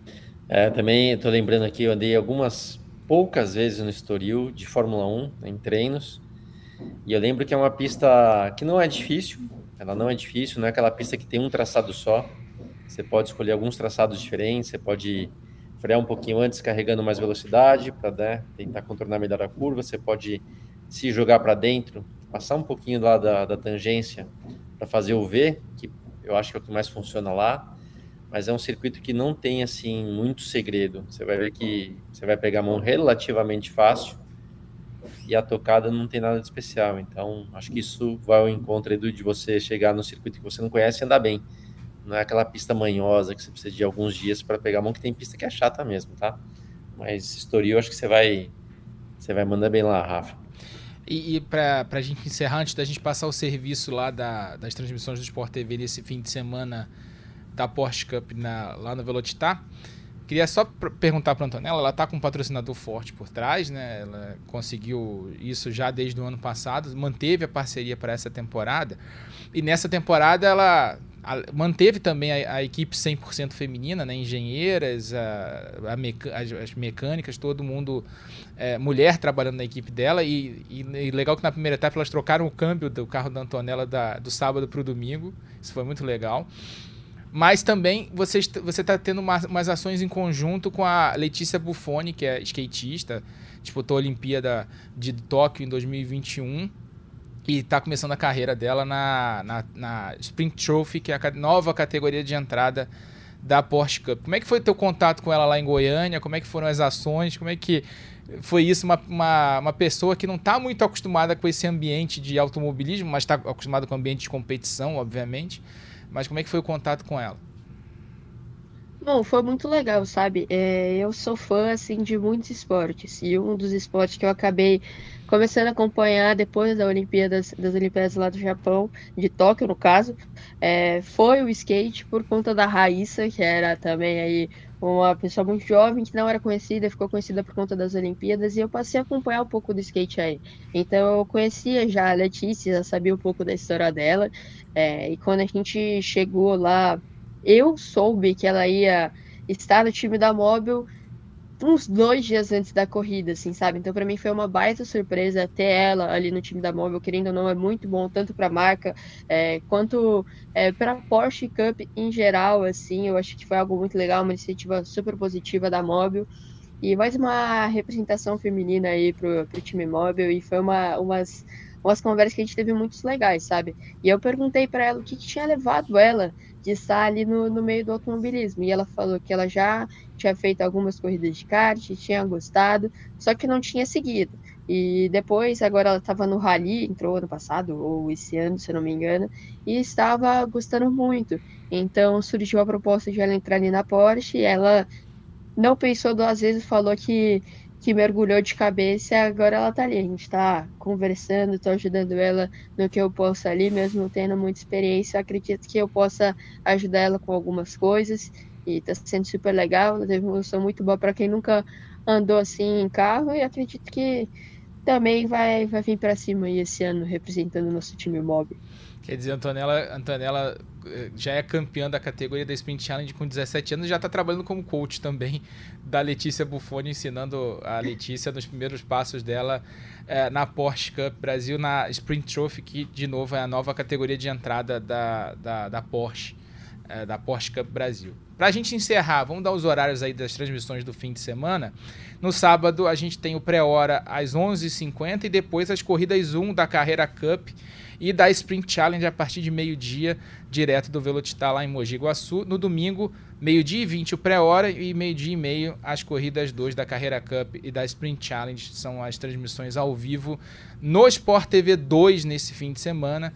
Também estou lembrando aqui, eu andei algumas poucas vezes no Estoril de Fórmula 1, em treinos, e eu lembro que é uma pista que não é difícil, ela não é difícil, não é aquela pista que tem um traçado só, você pode escolher alguns traçados diferentes, você pode frear um pouquinho antes, carregando mais velocidade, para, né, tentar contornar melhor a curva, você pode se jogar para dentro, passar um pouquinho lá da tangência para fazer o V, que eu acho que é o que mais funciona lá, mas é um circuito que não tem, assim, muito segredo. Você vai ver que você vai pegar a mão relativamente fácil e a tocada não tem nada de especial. Então, acho que isso vai ao encontro de você chegar no circuito que você não conhece e andar bem. Não é aquela pista manhosa que você precisa de alguns dias para pegar a mão, que tem pista que é chata mesmo, tá? Mas Estoril, acho que você vai mandar bem lá, Rafa. E para a gente encerrar, antes da gente passar o serviço lá das transmissões do Sport TV nesse fim de semana da Porsche Cup lá no Velocitar, queria só perguntar para a Antonella, ela está com um patrocinador forte por trás, né? Ela conseguiu isso já desde o ano passado, manteve a parceria para essa temporada, e nessa temporada ela manteve também a equipe 100% feminina, né? Engenheiras, as mecânicas, todo mundo, mulher trabalhando na equipe dela, e legal que na primeira etapa elas trocaram o câmbio do carro da Antonella do sábado para o domingo, isso foi muito legal. Mas também você está tendo umas ações em conjunto com a Letícia Buffoni, que é skatista, disputou a Olimpíada de Tóquio em 2021 e está começando a carreira dela na Sprint Trophy, que é a nova categoria de entrada da Porsche Cup. Como é que foi o teu contato com ela lá em Goiânia? Como é que foram as ações? Como é que foi isso? Uma pessoa que não está muito acostumada com esse ambiente de automobilismo, mas está acostumada com o ambiente de competição, obviamente. Mas como é que foi o contato com ela? Bom, foi muito legal, sabe? Eu sou fã, assim, de muitos esportes. E um dos esportes que eu acabei começando a acompanhar depois das Olimpíadas lá do Japão, de Tóquio, no caso, foi o skate, por conta da Raíssa, que era também aí uma pessoa muito jovem, que não era conhecida, ficou conhecida por conta das Olimpíadas, e eu passei a acompanhar um pouco do skate aí. Então eu conhecia já a Letícia, sabia um pouco da história dela, e quando a gente chegou lá, eu soube que ela ia estar no time da Mobil uns 2 dias antes da corrida, assim, sabe? Então, para mim foi uma baita surpresa ter ela ali no time da Mobil, querendo ou não, é muito bom, tanto para a marca quanto para a Porsche Cup em geral, assim, eu acho que foi algo muito legal, uma iniciativa super positiva da Mobil, e mais uma representação feminina aí pro time Mobil, e foi umas conversas que a gente teve muito legais, sabe? E eu perguntei para ela o que tinha levado ela de estar ali no meio do automobilismo. E ela falou que ela já tinha feito algumas corridas de kart, tinha gostado, só que não tinha seguido. E depois, agora ela estava no Rally, entrou ano passado, ou esse ano, se eu não me engano, e estava gostando muito. Então surgiu a proposta de ela entrar ali na Porsche, e ela não pensou 2 vezes, falou que mergulhou de cabeça, e agora ela tá ali, a gente tá conversando, tô ajudando ela no que eu posso ali, mesmo não tendo muita experiência, acredito que eu possa ajudar ela com algumas coisas, e tá sendo super legal, ela teve uma emoção muito boa para quem nunca andou assim em carro, e acredito que também vai vir para cima aí esse ano, representando o nosso time Mobil. Quer dizer, a Antonella já é campeã da categoria da Sprint Challenge com 17 anos e já está trabalhando como coach também da Letícia Buffoni, ensinando a Letícia nos primeiros passos dela na Porsche Cup Brasil, na Sprint Trophy, que de novo é a nova categoria de entrada da Porsche, da Porsche Cup Brasil. Para a gente encerrar, vamos dar os horários aí das transmissões do fim de semana. No sábado a gente tem o pré-hora às 11h50 e depois as corridas 1 da Carreira Cup e da Sprint Challenge a partir de meio-dia, direto do Velocitar lá em Mogi Guaçu. No domingo, 12h20 o pré-hora e 12h30 as corridas 2 da Carreira Cup e da Sprint Challenge. São as transmissões ao vivo no Sport TV 2 nesse fim de semana.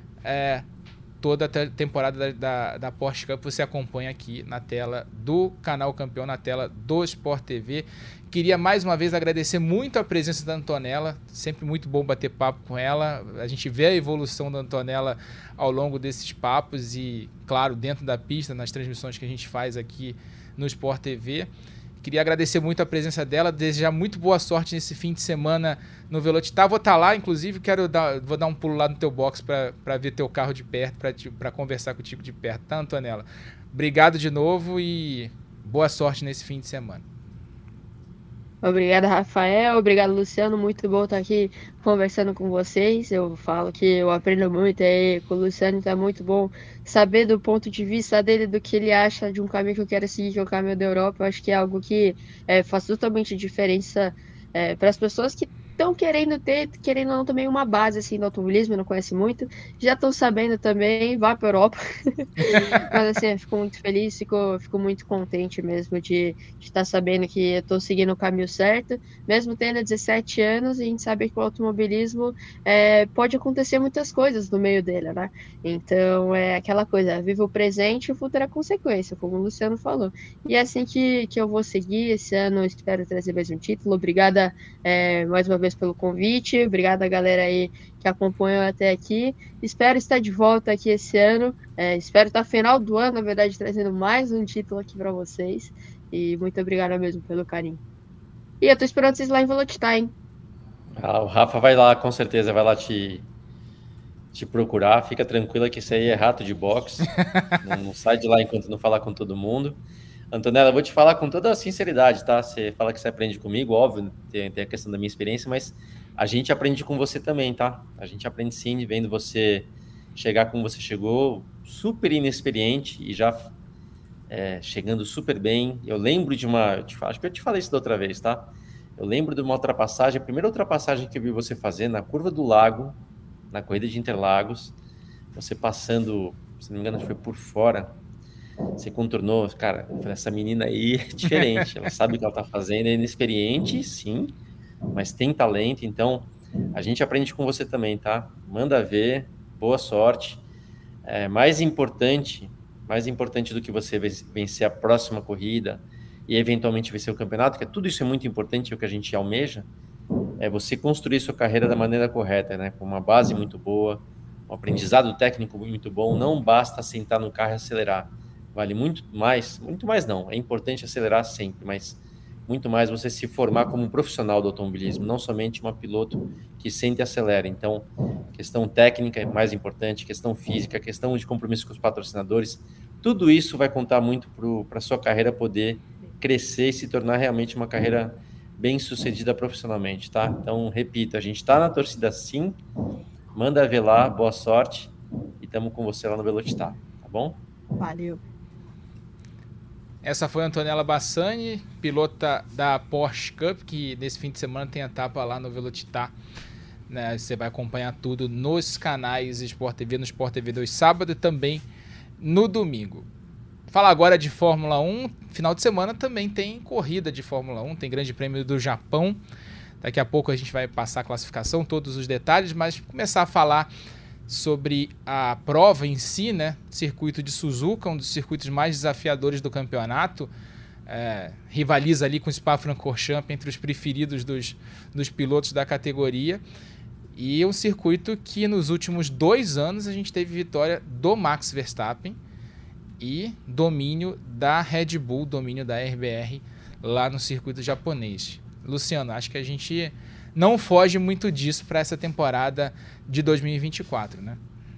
Toda a temporada da Porsche Cup você acompanha aqui na tela do canal Campeão, na tela do Sport TV. Queria mais uma vez agradecer muito a presença da Antonella, sempre muito bom bater papo com ela. A gente vê a evolução da Antonella ao longo desses papos e, claro, dentro da pista, nas transmissões que a gente faz aqui no Sport TV. Queria agradecer muito a presença dela, desejar muito boa sorte nesse fim de semana no Velocitar. Vou estar lá, inclusive, vou dar um pulo lá no teu box para ver teu carro de perto, para conversar contigo de perto, tá, Antonella? Obrigado de novo e Boa sorte nesse fim de semana. Obrigada, Rafael. Obrigado, Luciano. Muito bom estar aqui conversando com vocês. Eu falo que eu aprendo muito aí com o Luciano, então é muito bom saber do ponto de vista dele, do que ele acha de um caminho que eu quero seguir, que é o caminho da Europa. Eu acho que é algo que faz totalmente diferença para as pessoas que estão querendo ou não, também uma base assim, no automobilismo, não conhece muito, já estão sabendo também, vá para a Europa. Mas assim, eu fico muito feliz, fico muito contente mesmo de estar sabendo que eu estou seguindo o caminho certo, mesmo tendo 17 anos, e a gente sabe que o automobilismo pode acontecer muitas coisas no meio dele, né? Então é aquela coisa, viva o presente e o futuro é consequência, como o Luciano falou. E é assim que eu vou seguir esse ano, eu espero trazer mais um título. Obrigada mais uma vez pelo convite, obrigada a galera aí que acompanhou até aqui. Espero estar de volta aqui esse ano. Espero estar no final do ano, na verdade, trazendo mais um título aqui para vocês. E muito obrigada mesmo pelo carinho. E eu tô esperando vocês lá em Velocitar, hein? O Rafa vai lá, com certeza, vai lá te procurar. Fica tranquila que isso aí é rato de boxe. não sai de lá enquanto não falar com todo mundo. Antonella, eu vou te falar com toda a sinceridade, tá? Você fala que você aprende comigo, óbvio, tem a questão da minha experiência, mas a gente aprende com você também, tá? A gente aprende sim, vendo você chegar como você chegou, super inexperiente e já chegando super bem. Eu lembro de acho que eu te falei isso da outra vez, tá? Eu lembro de uma ultrapassagem, a primeira ultrapassagem que eu vi você fazer na curva do lago, na corrida de Interlagos, você passando, se não me engano, foi por fora. Você contornou, cara, essa menina aí é diferente, ela sabe o que ela tá fazendo, é inexperiente, sim, mas tem talento, então a gente aprende com você também, tá? Manda ver, boa sorte. Mais importante do que você vencer a próxima corrida e eventualmente vencer o campeonato, que tudo isso é muito importante, é o que a gente almeja, é você construir sua carreira da maneira correta, né? Com uma base muito boa, um aprendizado técnico muito bom, não basta sentar no carro e acelerar. Vale muito mais não, é importante acelerar sempre, mas muito mais você se formar como um profissional do automobilismo, não somente uma piloto que sente e acelera. Então, questão técnica é mais importante, questão física, questão de compromisso com os patrocinadores, tudo isso vai contar muito para a sua carreira poder crescer e se tornar realmente uma carreira bem sucedida profissionalmente, tá? Então, repito, a gente está na torcida sim, manda ver lá, boa sorte e estamos com você lá no Velocitar, tá bom? Valeu. Essa foi a Antonella Bassani, pilota da Porsche Cup, que nesse fim de semana tem etapa lá no Velocitar. Né? Você vai acompanhar tudo nos canais Sport TV, no Sport TV 2 sábado e também no domingo. Falar agora de Fórmula 1, final de semana também tem corrida de Fórmula 1, tem Grande Prêmio do Japão. Daqui a pouco a gente vai passar a classificação, todos os detalhes, mas começar a falar sobre a prova em si, né? Circuito de Suzuka, um dos circuitos mais desafiadores do campeonato, rivaliza ali com o Spa-Francorchamps entre os preferidos dos pilotos da categoria, e é um circuito que nos últimos 2 anos a gente teve vitória do Max Verstappen e domínio da Red Bull, domínio da RBR lá no circuito japonês. Luciano, acho que a gente não foge muito disso para essa temporada de 2024, né?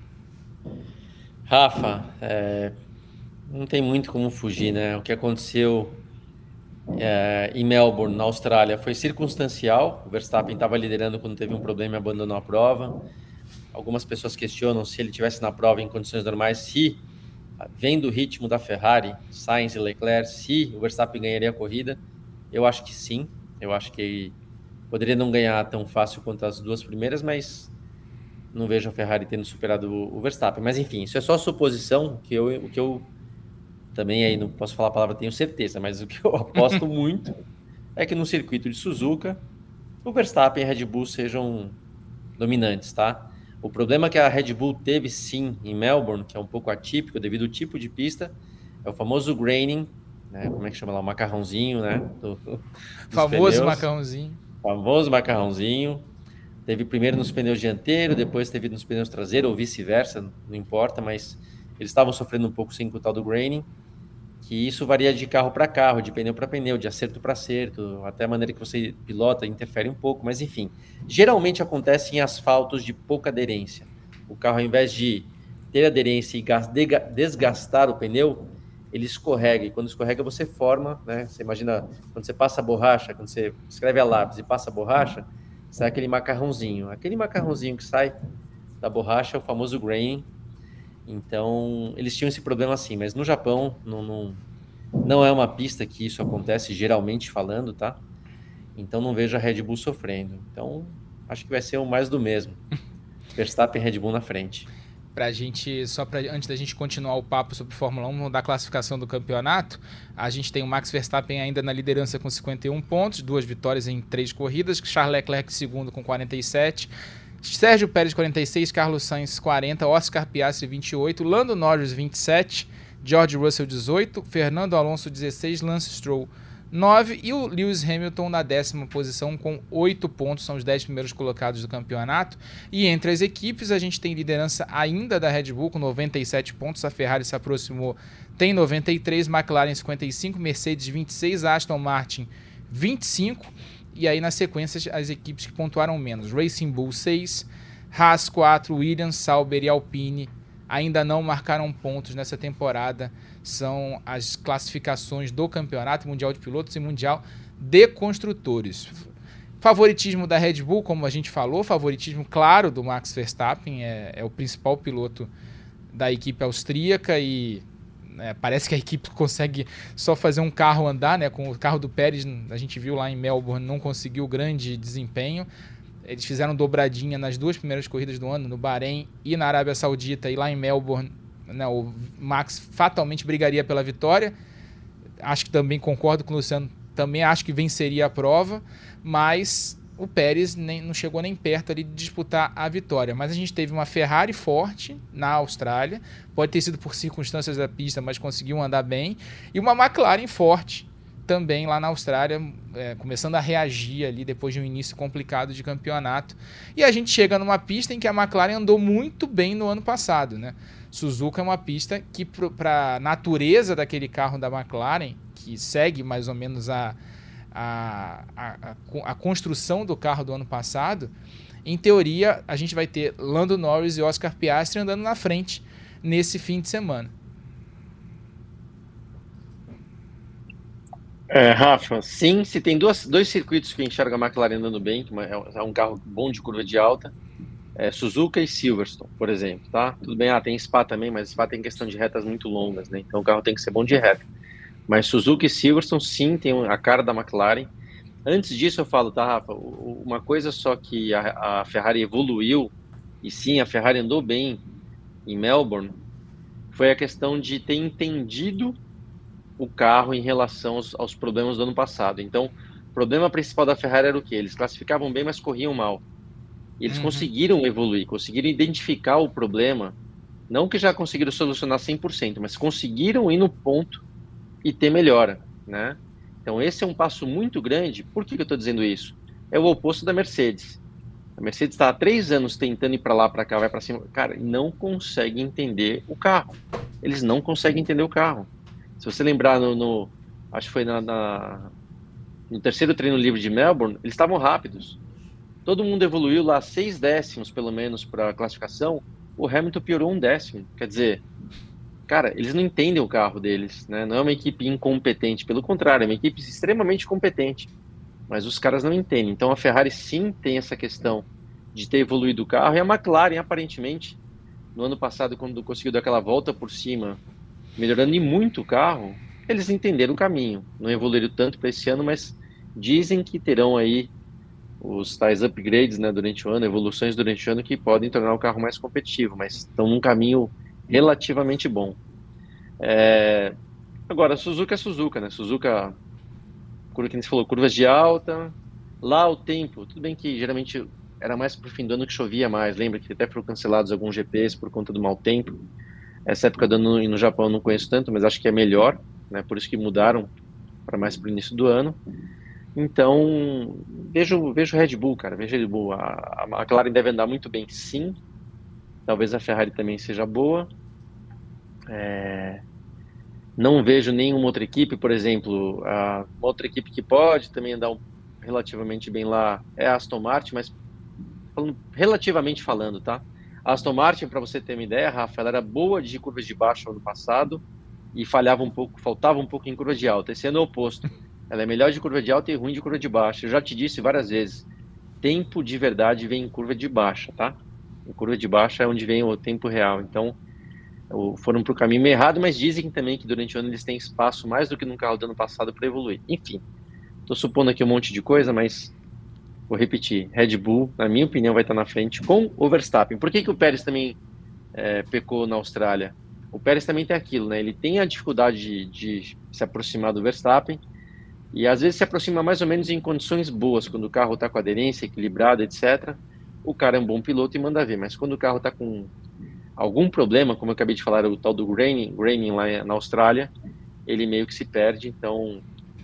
Rafa, não tem muito como fugir, né? O que aconteceu em Melbourne, na Austrália, foi circunstancial. O Verstappen estava liderando quando teve um problema e abandonou a prova. Algumas pessoas questionam se ele estivesse na prova em condições normais, se, vendo o ritmo da Ferrari, Sainz e Leclerc, se o Verstappen ganharia a corrida. Eu acho que sim. Eu acho que poderia não ganhar tão fácil quanto as 2 primeiras, mas não vejo a Ferrari tendo superado o Verstappen. Mas enfim, isso é só suposição, o que eu também aí não posso falar a palavra tenho certeza, mas o que eu aposto muito é que no circuito de Suzuka o Verstappen e a Red Bull sejam dominantes, tá? O problema que a Red Bull teve sim em Melbourne, que é um pouco atípico devido ao tipo de pista, é o famoso graining, né? Como é que chama lá? O macarrãozinho, né? Famoso macarrãozinho. Famoso macarrãozinho. Teve primeiro nos pneus dianteiros, depois teve nos pneus traseiros, ou vice-versa, não importa, mas eles estavam sofrendo um pouco sim com o tal do graining, que isso varia de carro para carro, de pneu para pneu, de acerto para acerto, até a maneira que você pilota interfere um pouco, mas enfim, geralmente acontece em asfaltos de pouca aderência. O carro, ao invés de ter aderência e desgastar o pneu, ele escorrega, e quando escorrega você forma, né? Você imagina, quando você passa a borracha, quando você escreve a lápis e passa a borracha, sai aquele macarrãozinho. Aquele macarrãozinho que sai da borracha é o famoso grain. Então, eles tinham esse problema assim, mas no Japão não é uma pista que isso acontece, geralmente falando, tá? Então, não vejo a Red Bull sofrendo. Então, acho que vai ser o mais do mesmo. Verstappen e Red Bull na frente. Antes da gente continuar o papo sobre Fórmula 1, da classificação do campeonato, a gente tem o Max Verstappen ainda na liderança com 51 pontos, 2 vitórias em 3 corridas, Charles Leclerc segundo com 47, Sérgio Pérez 46, Carlos Sainz 40, Oscar Piastri 28, Lando Norris 27, George Russell 18, Fernando Alonso 16, Lance Stroll 9 e o Lewis Hamilton na 10ª posição com 8 pontos, são os 10 primeiros colocados do campeonato. E entre as equipes a gente tem liderança ainda da Red Bull com 97 pontos, a Ferrari se aproximou, tem 93, McLaren 55, Mercedes 26, Aston Martin 25 e aí na sequência as equipes que pontuaram menos, Racing Bull 6, Haas 4, Williams, Sauber e Alpine ainda não marcaram pontos nessa temporada. São as classificações do Campeonato Mundial de Pilotos e Mundial de Construtores. Favoritismo da Red Bull, como a gente falou, favoritismo claro do Max Verstappen, é o principal piloto da equipe austríaca e parece que a equipe consegue só fazer um carro andar, né? Com o carro do Pérez, a gente viu lá em Melbourne, não conseguiu grande desempenho. Eles fizeram dobradinha nas 2 primeiras corridas do ano, no Bahrein e na Arábia Saudita, e lá em Melbourne, né, o Max fatalmente brigaria pela vitória. Acho que também concordo com o Luciano, também acho que venceria a prova, mas o Pérez não chegou nem perto ali de disputar a vitória. Mas a gente teve uma Ferrari forte na Austrália, pode ter sido por circunstâncias da pista, mas conseguiu andar bem, e uma McLaren forte também lá na Austrália, começando a reagir ali depois de um início complicado de campeonato. E a gente chega numa pista em que a McLaren andou muito bem no ano passado, né? Suzuka é uma pista que, para a natureza daquele carro da McLaren, que segue mais ou menos a construção do carro do ano passado, em teoria a gente vai ter Lando Norris e Oscar Piastri andando na frente nesse fim de semana. Rafa, sim, se tem dois circuitos que enxerga a McLaren andando bem, que é um carro bom de curva de alta, Suzuka e Silverstone, por exemplo, tá? Tudo bem, tem Spa também, mas Spa tem questão de retas muito longas, né? Então o carro tem que ser bom de reta. Mas Suzuka e Silverstone, sim, tem a cara da McLaren. Antes disso eu falo, tá, Rafa, uma coisa só que a Ferrari evoluiu, e sim, a Ferrari andou bem em Melbourne, foi a questão de ter entendido o carro em relação aos problemas do ano passado. Então, o problema principal da Ferrari era o quê? Eles classificavam bem, mas corriam mal. E eles conseguiram evoluir, conseguiram identificar o problema, não que já conseguiram solucionar 100%, mas conseguiram ir no ponto e ter melhora, né? Então, esse é um passo muito grande. Por que eu estou dizendo isso? É o oposto da Mercedes. A Mercedes está há 3 anos tentando ir para lá, para cá, vai para cima. Cara, não consegue entender o carro. Eles não conseguem entender o carro. Se você lembrar, acho que foi no terceiro treino livre de Melbourne, eles estavam rápidos. Todo mundo evoluiu lá 6 décimos, pelo menos, para a classificação. O Hamilton piorou 1 décimo. Quer dizer, cara, eles não entendem o carro deles, né? Não é uma equipe incompetente, pelo contrário, é uma equipe extremamente competente. Mas os caras não entendem. Então a Ferrari sim tem essa questão de ter evoluído o carro. E a McLaren, aparentemente, no ano passado, quando conseguiu dar aquela volta por cima, melhorando e muito o carro, eles entenderam o caminho. Não evoluíram tanto para esse ano, mas dizem que terão aí os tais upgrades, né, durante o ano, evoluções durante o ano que podem tornar o carro mais competitivo, mas estão num caminho relativamente bom. Agora, Suzuka é Suzuka, né? Suzuka, como você falou, curvas de alta, lá o tempo, tudo bem que geralmente era mais pro fim do ano que chovia mais, lembra que até foram cancelados alguns GPs por conta do mau tempo. Essa época do ano no Japão eu não conheço tanto, mas acho que é melhor, né? Por isso que mudaram para mais pro início do ano. Então, vejo Red Bull, cara, vejo Red Bull. A McLaren deve andar muito bem, sim. Talvez a Ferrari também seja boa. Não vejo nenhuma outra equipe, por exemplo, uma outra equipe que pode também andar relativamente bem lá é a Aston Martin, mas relativamente falando, tá? A Aston Martin, para você ter uma ideia, Rafa, ela era boa de curvas de baixo ano passado, e faltava um pouco em curva de alta. Esse ano é o oposto. Ela é melhor de curva de alta e ruim de curva de baixa. Eu já te disse várias vezes, tempo de verdade vem em curva de baixa, tá? Em curva de baixa é onde vem o tempo real. Então, foram para o caminho meio errado, mas dizem também que durante o ano eles têm espaço mais do que no carro do ano passado para evoluir. Enfim, estou supondo aqui um monte de coisa, mas vou repetir. Red Bull, na minha opinião, vai estar na frente com o Verstappen. Por que o Pérez também pecou na Austrália? O Pérez também tem aquilo, né? Ele tem a dificuldade de se aproximar do Verstappen e às vezes se aproxima mais ou menos em condições boas, quando o carro está com aderência equilibrada, etc. O cara é um bom piloto e manda ver, mas quando o carro está com algum problema, como eu acabei de falar, o tal do graining lá na Austrália, ele meio que se perde. Então,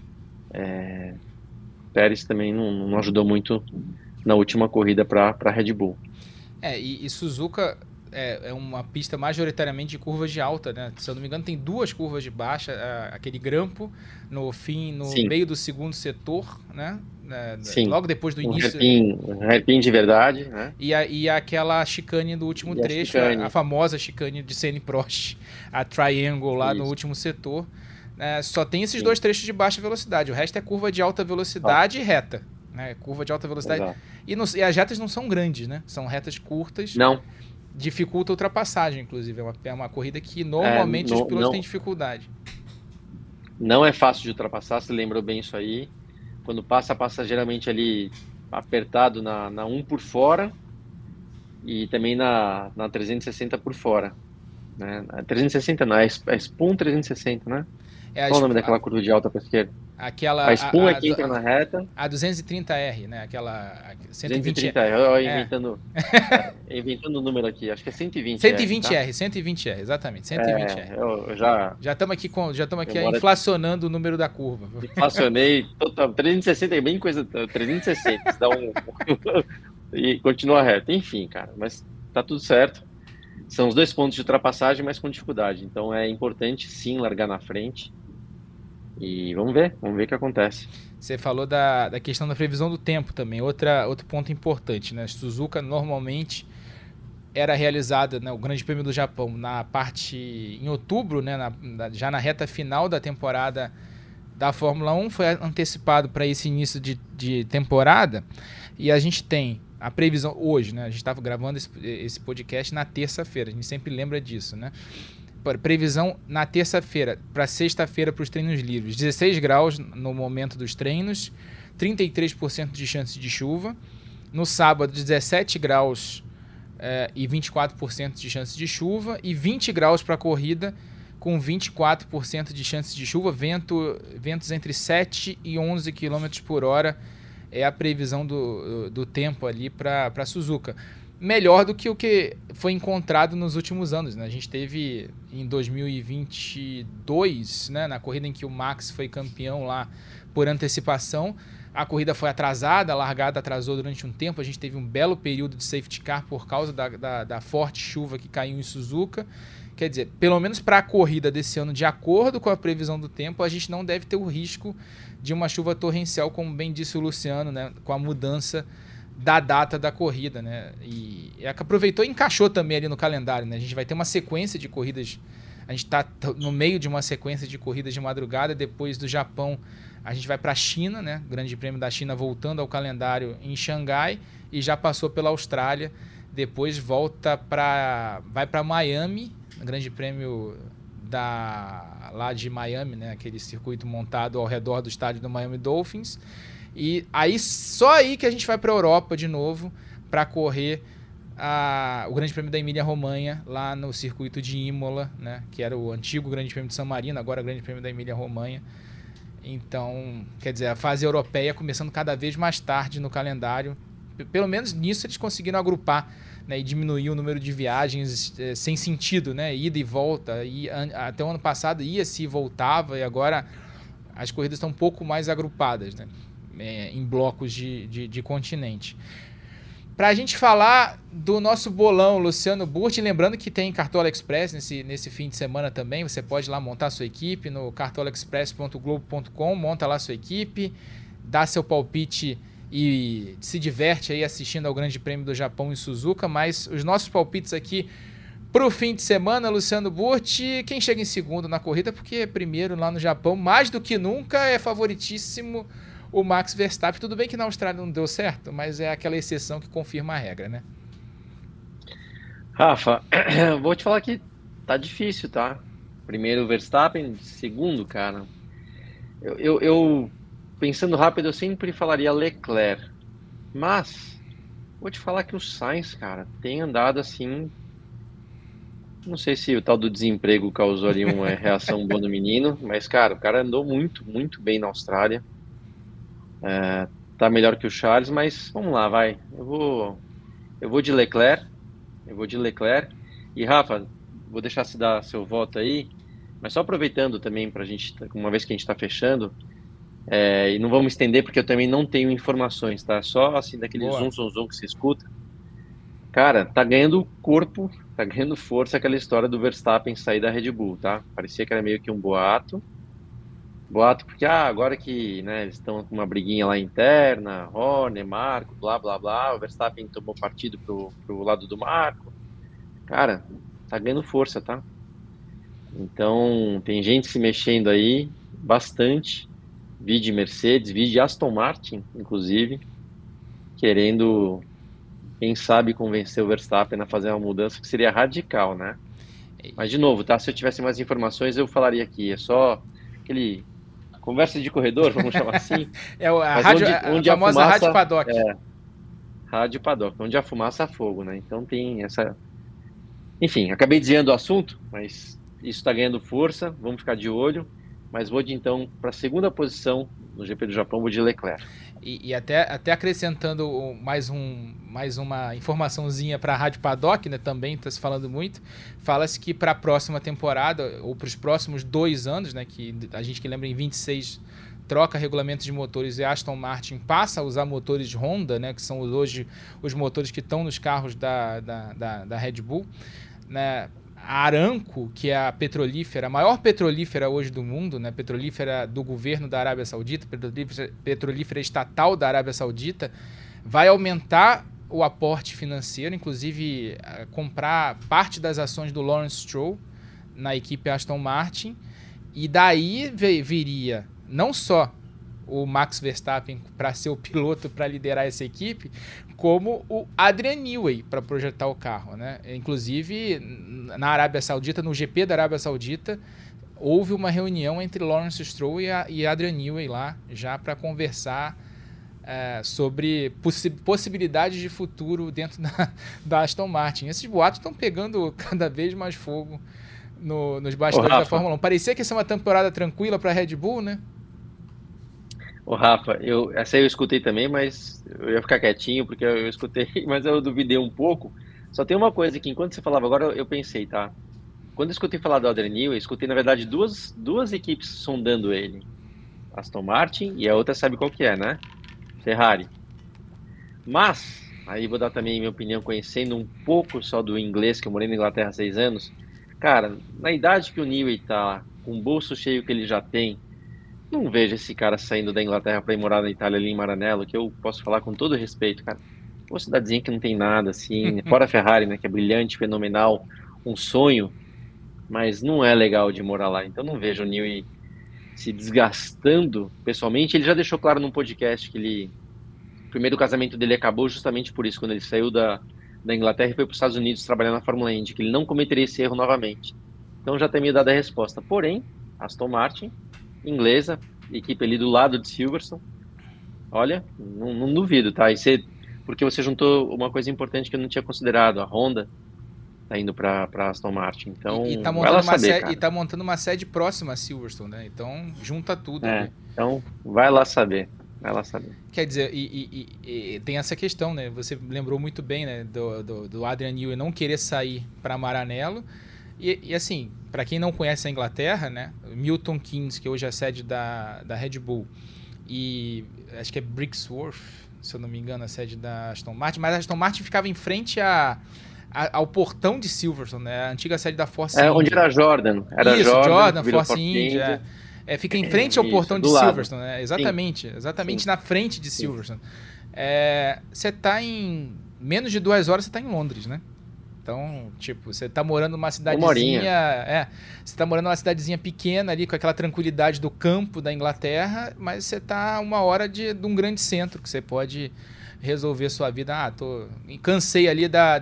Pérez também não ajudou muito na última corrida para a Red Bull. E Suzuka é uma pista majoritariamente de curvas de alta, né? Se eu não me engano, tem 2 curvas de baixa, aquele grampo no meio do segundo setor, né? Sim. Logo depois do início. Um hairpin de verdade, né? E aquela chicane do último trecho, a famosa chicane de Senna e Prost, a Triangle lá no último setor. Só tem esses 2 trechos de baixa velocidade, o resto é curva de alta velocidade e reta. Né? Curva de alta velocidade. E as retas não são grandes, né? São retas curtas. Não. Dificulta a ultrapassagem, inclusive. É uma corrida que normalmente os pilotos têm dificuldade. Não é fácil de ultrapassar, você lembrou bem isso aí. Quando passa geralmente ali apertado na 1 por fora e também na 360 por fora. Né? A 360 não, é a Spoon 360, né? Qual o nome daquela curva de alta para a esquerda? A Spoon é que entra na reta. A 230R, né? Aquela 120R. 230R, inventando o número aqui, acho que é 120R. 120R, tá? 120R, exatamente, 120R. Eu já estamos aqui inflacionando o número da curva. Inflacionei, 360 é bem coisa, 360, dá e continua reto. Enfim, cara, mas tá tudo certo. São os 2 pontos de ultrapassagem, mas com dificuldade. Então é importante sim largar na frente. E vamos ver o que acontece. Você falou da questão da previsão do tempo também, outro ponto importante, né? Suzuka normalmente era realizada, né, o Grande Prêmio do Japão em outubro, né, já na reta final da temporada da Fórmula 1, foi antecipado para esse início de temporada, e a gente tem a previsão hoje, né? A gente estava gravando esse podcast na terça-feira, a gente sempre lembra disso, né? Previsão na terça-feira para sexta-feira para os treinos livres, 16 graus no momento dos treinos, 33% de chance de chuva. No sábado, 17 graus e 24% de chance de chuva, e 20 graus para a corrida com 24% de chance de chuva, ventos entre 7 e 11 km por hora é a previsão do tempo ali para Suzuka. Melhor do que o que foi encontrado nos últimos anos, né? A gente teve em 2022, né, na corrida em que o Max foi campeão lá por antecipação, a corrida foi atrasada, a largada atrasou durante um tempo, a gente teve um belo período de safety car por causa da forte chuva que caiu em Suzuka. Quer dizer, pelo menos para a corrida desse ano, de acordo com a previsão do tempo, a gente não deve ter o risco de uma chuva torrencial, como bem disse o Luciano, né, com a mudança da data da corrida, né? E aproveitou e encaixou também ali no calendário, né? A gente vai ter uma sequência de corridas, a gente está no meio de uma sequência de corridas de madrugada. Depois do Japão, a gente vai para a China, né? Grande Prêmio da China voltando ao calendário em Xangai, e já passou pela Austrália, depois vai para Miami, Grande Prêmio lá de Miami, né? Aquele circuito montado ao redor do estádio do Miami Dolphins. E aí, só aí que a gente vai para a Europa de novo para correr o Grande Prêmio da Emília-Romanha lá no circuito de Imola, né, que era o antigo Grande Prêmio de San Marino, agora o Grande Prêmio da Emília-Romanha. Então, quer dizer, a fase europeia começando cada vez mais tarde no calendário. Pelo menos nisso eles conseguiram agrupar, né, e diminuir o número de viagens sem sentido, né, ida e volta. Até o ano passado ia-se e voltava, e agora as corridas estão um pouco mais agrupadas, né, em blocos de continente. Para a gente falar do nosso bolão, Luciano Burti, lembrando que tem Cartola Express nesse fim de semana também. Você pode ir lá montar sua equipe no cartolaexpress.globo.com, monta lá sua equipe, dá seu palpite e se diverte aí assistindo ao Grande Prêmio do Japão em Suzuka. Mas os nossos palpites aqui Pro fim de semana, Luciano Burti, quem chega em segundo na corrida, porque primeiro lá no Japão, mais do que nunca, é favoritíssimo o Max Verstappen. Tudo bem que na Austrália não deu certo, mas é aquela exceção que confirma a regra, né? Rafa, vou te falar que tá difícil, tá? Primeiro o Verstappen, segundo, cara. Eu pensando rápido, eu sempre falaria Leclerc. Mas, vou te falar que o Sainz, cara, tem andado assim. Não sei se o tal do desemprego causou ali uma reação boa no menino, mas, cara, o cara andou muito, muito bem na Austrália. Tá melhor que o Charles, mas vamos lá, vai. Eu vou de Leclerc. E, Rafa, vou deixar você dar seu voto aí, mas só aproveitando também pra gente, uma vez que a gente tá fechando, e não vamos estender porque eu também não tenho informações, tá? Só assim, daquele zum que se escuta. Cara, tá ganhando corpo, tá ganhando força aquela história do Verstappen sair da Red Bull, tá? Parecia que era meio que um boato. Boato porque, agora que, né, eles estão com uma briguinha lá interna, Horner, Marco, blá, blá, blá, o Verstappen tomou partido pro lado do Marco. Cara, tá ganhando força, tá? Então, tem gente se mexendo aí, bastante. Vide Mercedes, vide Aston Martin, inclusive, querendo... Quem sabe convencer o Verstappen a fazer uma mudança que seria radical, né? Mas, de novo, tá? Se eu tivesse mais informações, eu falaria aqui. É só aquele conversa de corredor, vamos chamar assim. A famosa Rádio Paddock. Rádio Paddock, onde a fumaça há fogo, né? Então tem essa... Enfim, acabei desviando o assunto, mas isso está ganhando força, vamos ficar de olho. Mas vou então para a segunda posição no GP do Japão, vou de Leclerc. E até acrescentando mais uma informaçãozinha para a Rádio Paddock, né, também está se falando muito, fala-se que para a próxima temporada, ou para os próximos 2 anos, né, que a gente que lembra em 26 troca regulamentos de motores e a Aston Martin passa a usar motores Honda, né, que são hoje os motores que estão nos carros da Red Bull, né. A Aramco, que é a petrolífera, a maior petrolífera hoje do mundo, né, petrolífera do governo da Arábia Saudita, petrolífera estatal da Arábia Saudita, vai aumentar o aporte financeiro, inclusive comprar parte das ações do Lawrence Stroll na equipe Aston Martin, e daí viria não só o Max Verstappen para ser o piloto para liderar essa equipe, como o Adrian Newey para projetar o carro, né? Inclusive, na Arábia Saudita, no GP da Arábia Saudita, houve uma reunião entre Lawrence Stroll e Adrian Newey lá, já para conversar sobre possibilidades de futuro dentro da Aston Martin. Esses boatos estão pegando cada vez mais fogo nos bastidores da Fórmula 1. Parecia que ia ser uma temporada tranquila para a Red Bull, né? Ô Rafa, essa aí eu escutei também, mas eu ia ficar quietinho porque eu escutei, mas eu duvidei um pouco. Só tem uma coisa que enquanto você falava agora eu pensei, tá? Quando eu escutei falar do Adrian Newey, eu escutei na verdade duas equipes sondando ele. Aston Martin e a outra sabe qual que é, né? Ferrari. Mas, aí vou dar também minha opinião conhecendo um pouco só do inglês, que eu morei na Inglaterra há 6 anos. Cara, na idade que o Newey tá, com o bolso cheio que ele já tem, não vejo esse cara saindo da Inglaterra para ir morar na Itália, ali em Maranello, que eu posso falar com todo respeito, cara. Uma cidadezinha que não tem nada, assim, fora a Ferrari, né, que é brilhante, fenomenal, um sonho, mas não é legal de morar lá. Então não vejo o Newey se desgastando pessoalmente. Ele já deixou claro num podcast que o primeiro casamento dele acabou justamente por isso, quando ele saiu da Inglaterra e foi para os Estados Unidos trabalhar na Fórmula Indy, que ele não cometeria esse erro novamente. Então já tem me dado a resposta. Porém, Aston Martin, inglesa, equipe ali do lado de Silverstone, olha, não duvido, tá? Porque você juntou uma coisa importante que eu não tinha considerado, a Honda tá indo para Aston Martin, então tá montando uma sede próxima a Silverstone, né? Então junta tudo. Então vai lá saber. Quer dizer, e tem essa questão, né? Você lembrou muito bem, né, do Adrian Newey não querer sair para Maranello. E assim, para quem não conhece a Inglaterra, né, Milton Keynes, que hoje é a sede da Red Bull, e acho que é Brixworth, se eu não me engano, a sede da Aston Martin, mas a Aston Martin ficava em frente ao portão de Silverstone, né, a antiga sede da Force India. Onde era Jordan. Jordan, Force India. Fica em frente ao portão de Silverstone, né? Exatamente na frente de Silverstone. Você está em menos de 2 horas, você está em Londres, né? Então, tipo, você tá morando numa cidadezinha... você tá morando numa cidadezinha pequena ali, com aquela tranquilidade do campo da Inglaterra, mas você tá 1 hora de um grande centro, que você pode resolver sua vida. Cansei ali da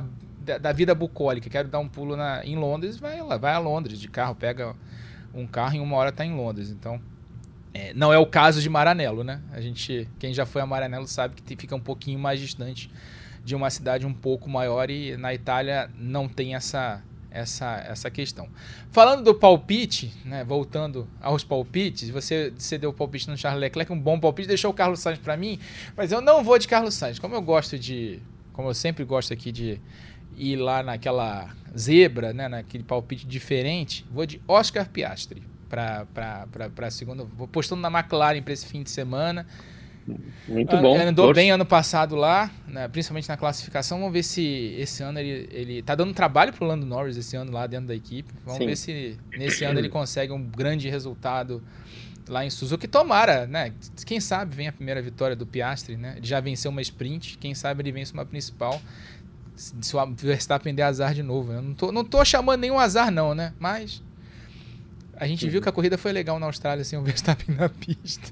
vida bucólica, quero dar um pulo em Londres, vai a Londres de carro, pega um carro e em 1 hora tá em Londres. Então, não é o caso de Maranello, né? Quem já foi a Maranello sabe que fica um pouquinho mais distante de uma cidade um pouco maior, e na Itália não tem essa questão. Falando do palpite, né, voltando aos palpites, você deu o palpite no Charles Leclerc, um bom palpite, deixou o Carlos Sainz para mim, mas eu não vou de Carlos Sainz, como eu sempre gosto aqui de ir lá naquela zebra, né, naquele palpite diferente, vou de Oscar Piastri para segunda, vou postando na McLaren para esse fim de semana. Muito bom. Andou bem ano passado lá, né, principalmente na classificação. Vamos ver se esse ano ele tá dando trabalho pro Lando Norris esse ano lá dentro da equipe. Vamos ver se nesse ano ele consegue um grande resultado lá em Suzuka. Tomara, né? Quem sabe vem a primeira vitória do Piastri, né? Ele já venceu uma sprint, quem sabe ele vence uma principal. Se o Verstappen der azar de novo. Eu não tô chamando nenhum azar não, né? Mas a gente viu que a corrida foi legal na Austrália sem o Verstappen na pista.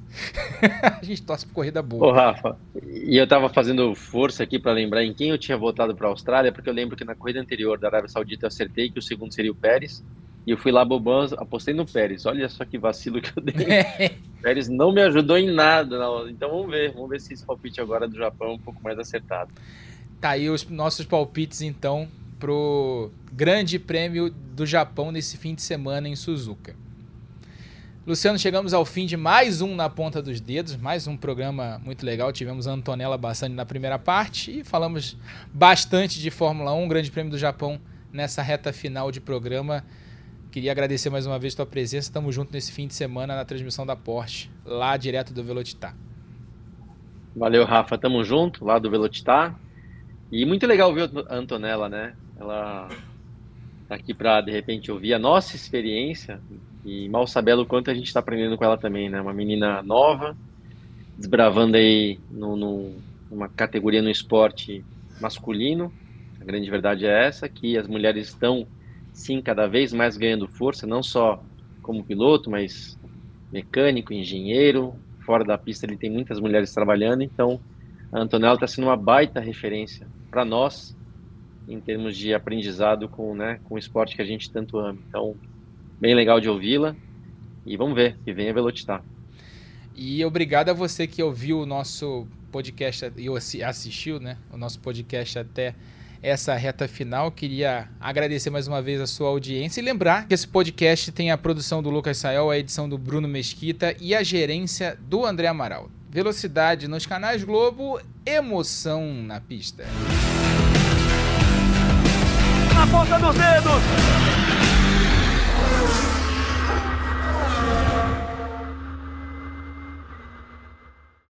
A gente torce por corrida boa. Ô, Rafa, e eu tava fazendo força aqui para lembrar em quem eu tinha votado para a Austrália, porque eu lembro que na corrida anterior da Arábia Saudita eu acertei que o segundo seria o Pérez, e eu fui lá bobão, apostei no Pérez. Olha só que vacilo que eu dei. O Pérez não me ajudou em nada. Então vamos ver se esse palpite agora do Japão é um pouco mais acertado. Tá aí os nossos palpites, então, pro Grande Prêmio do Japão nesse fim de semana em Suzuka. Luciano, chegamos ao fim de mais um Na Ponta dos Dedos, mais um programa muito legal. Tivemos a Antonella Bassani na primeira parte e falamos bastante de Fórmula 1, Grande Prêmio do Japão nessa reta final de programa. Queria agradecer mais uma vez a tua presença. Estamos juntos nesse fim de semana na transmissão da Porsche, lá direto do Velocitar. Valeu, Rafa. Tamo junto, lá do Velocitar. E muito legal ver a Antonella, né? Ela tá aqui para, de repente, ouvir a nossa experiência e mal saber o quanto a gente está aprendendo com ela também, né? Uma menina nova, desbravando aí numa categoria no esporte masculino. A grande verdade é essa, que as mulheres estão, sim, cada vez mais ganhando força, não só como piloto, mas mecânico, engenheiro. Fora da pista ele tem muitas mulheres trabalhando, então a Antonella está sendo uma baita referência para nós em termos de aprendizado com o esporte que a gente tanto ama. Então, bem legal de ouvi-la e vamos ver, que venha Velocitar. E obrigado a você que ouviu o nosso podcast e assistiu, né, o nosso podcast até essa reta final. Queria agradecer mais uma vez a sua audiência e lembrar que esse podcast tem a produção do Lucas Sayol, a edição do Bruno Mesquita e a gerência do André Amaral. Velocidade nos canais Globo, emoção na pista. Na ponta dos dedos!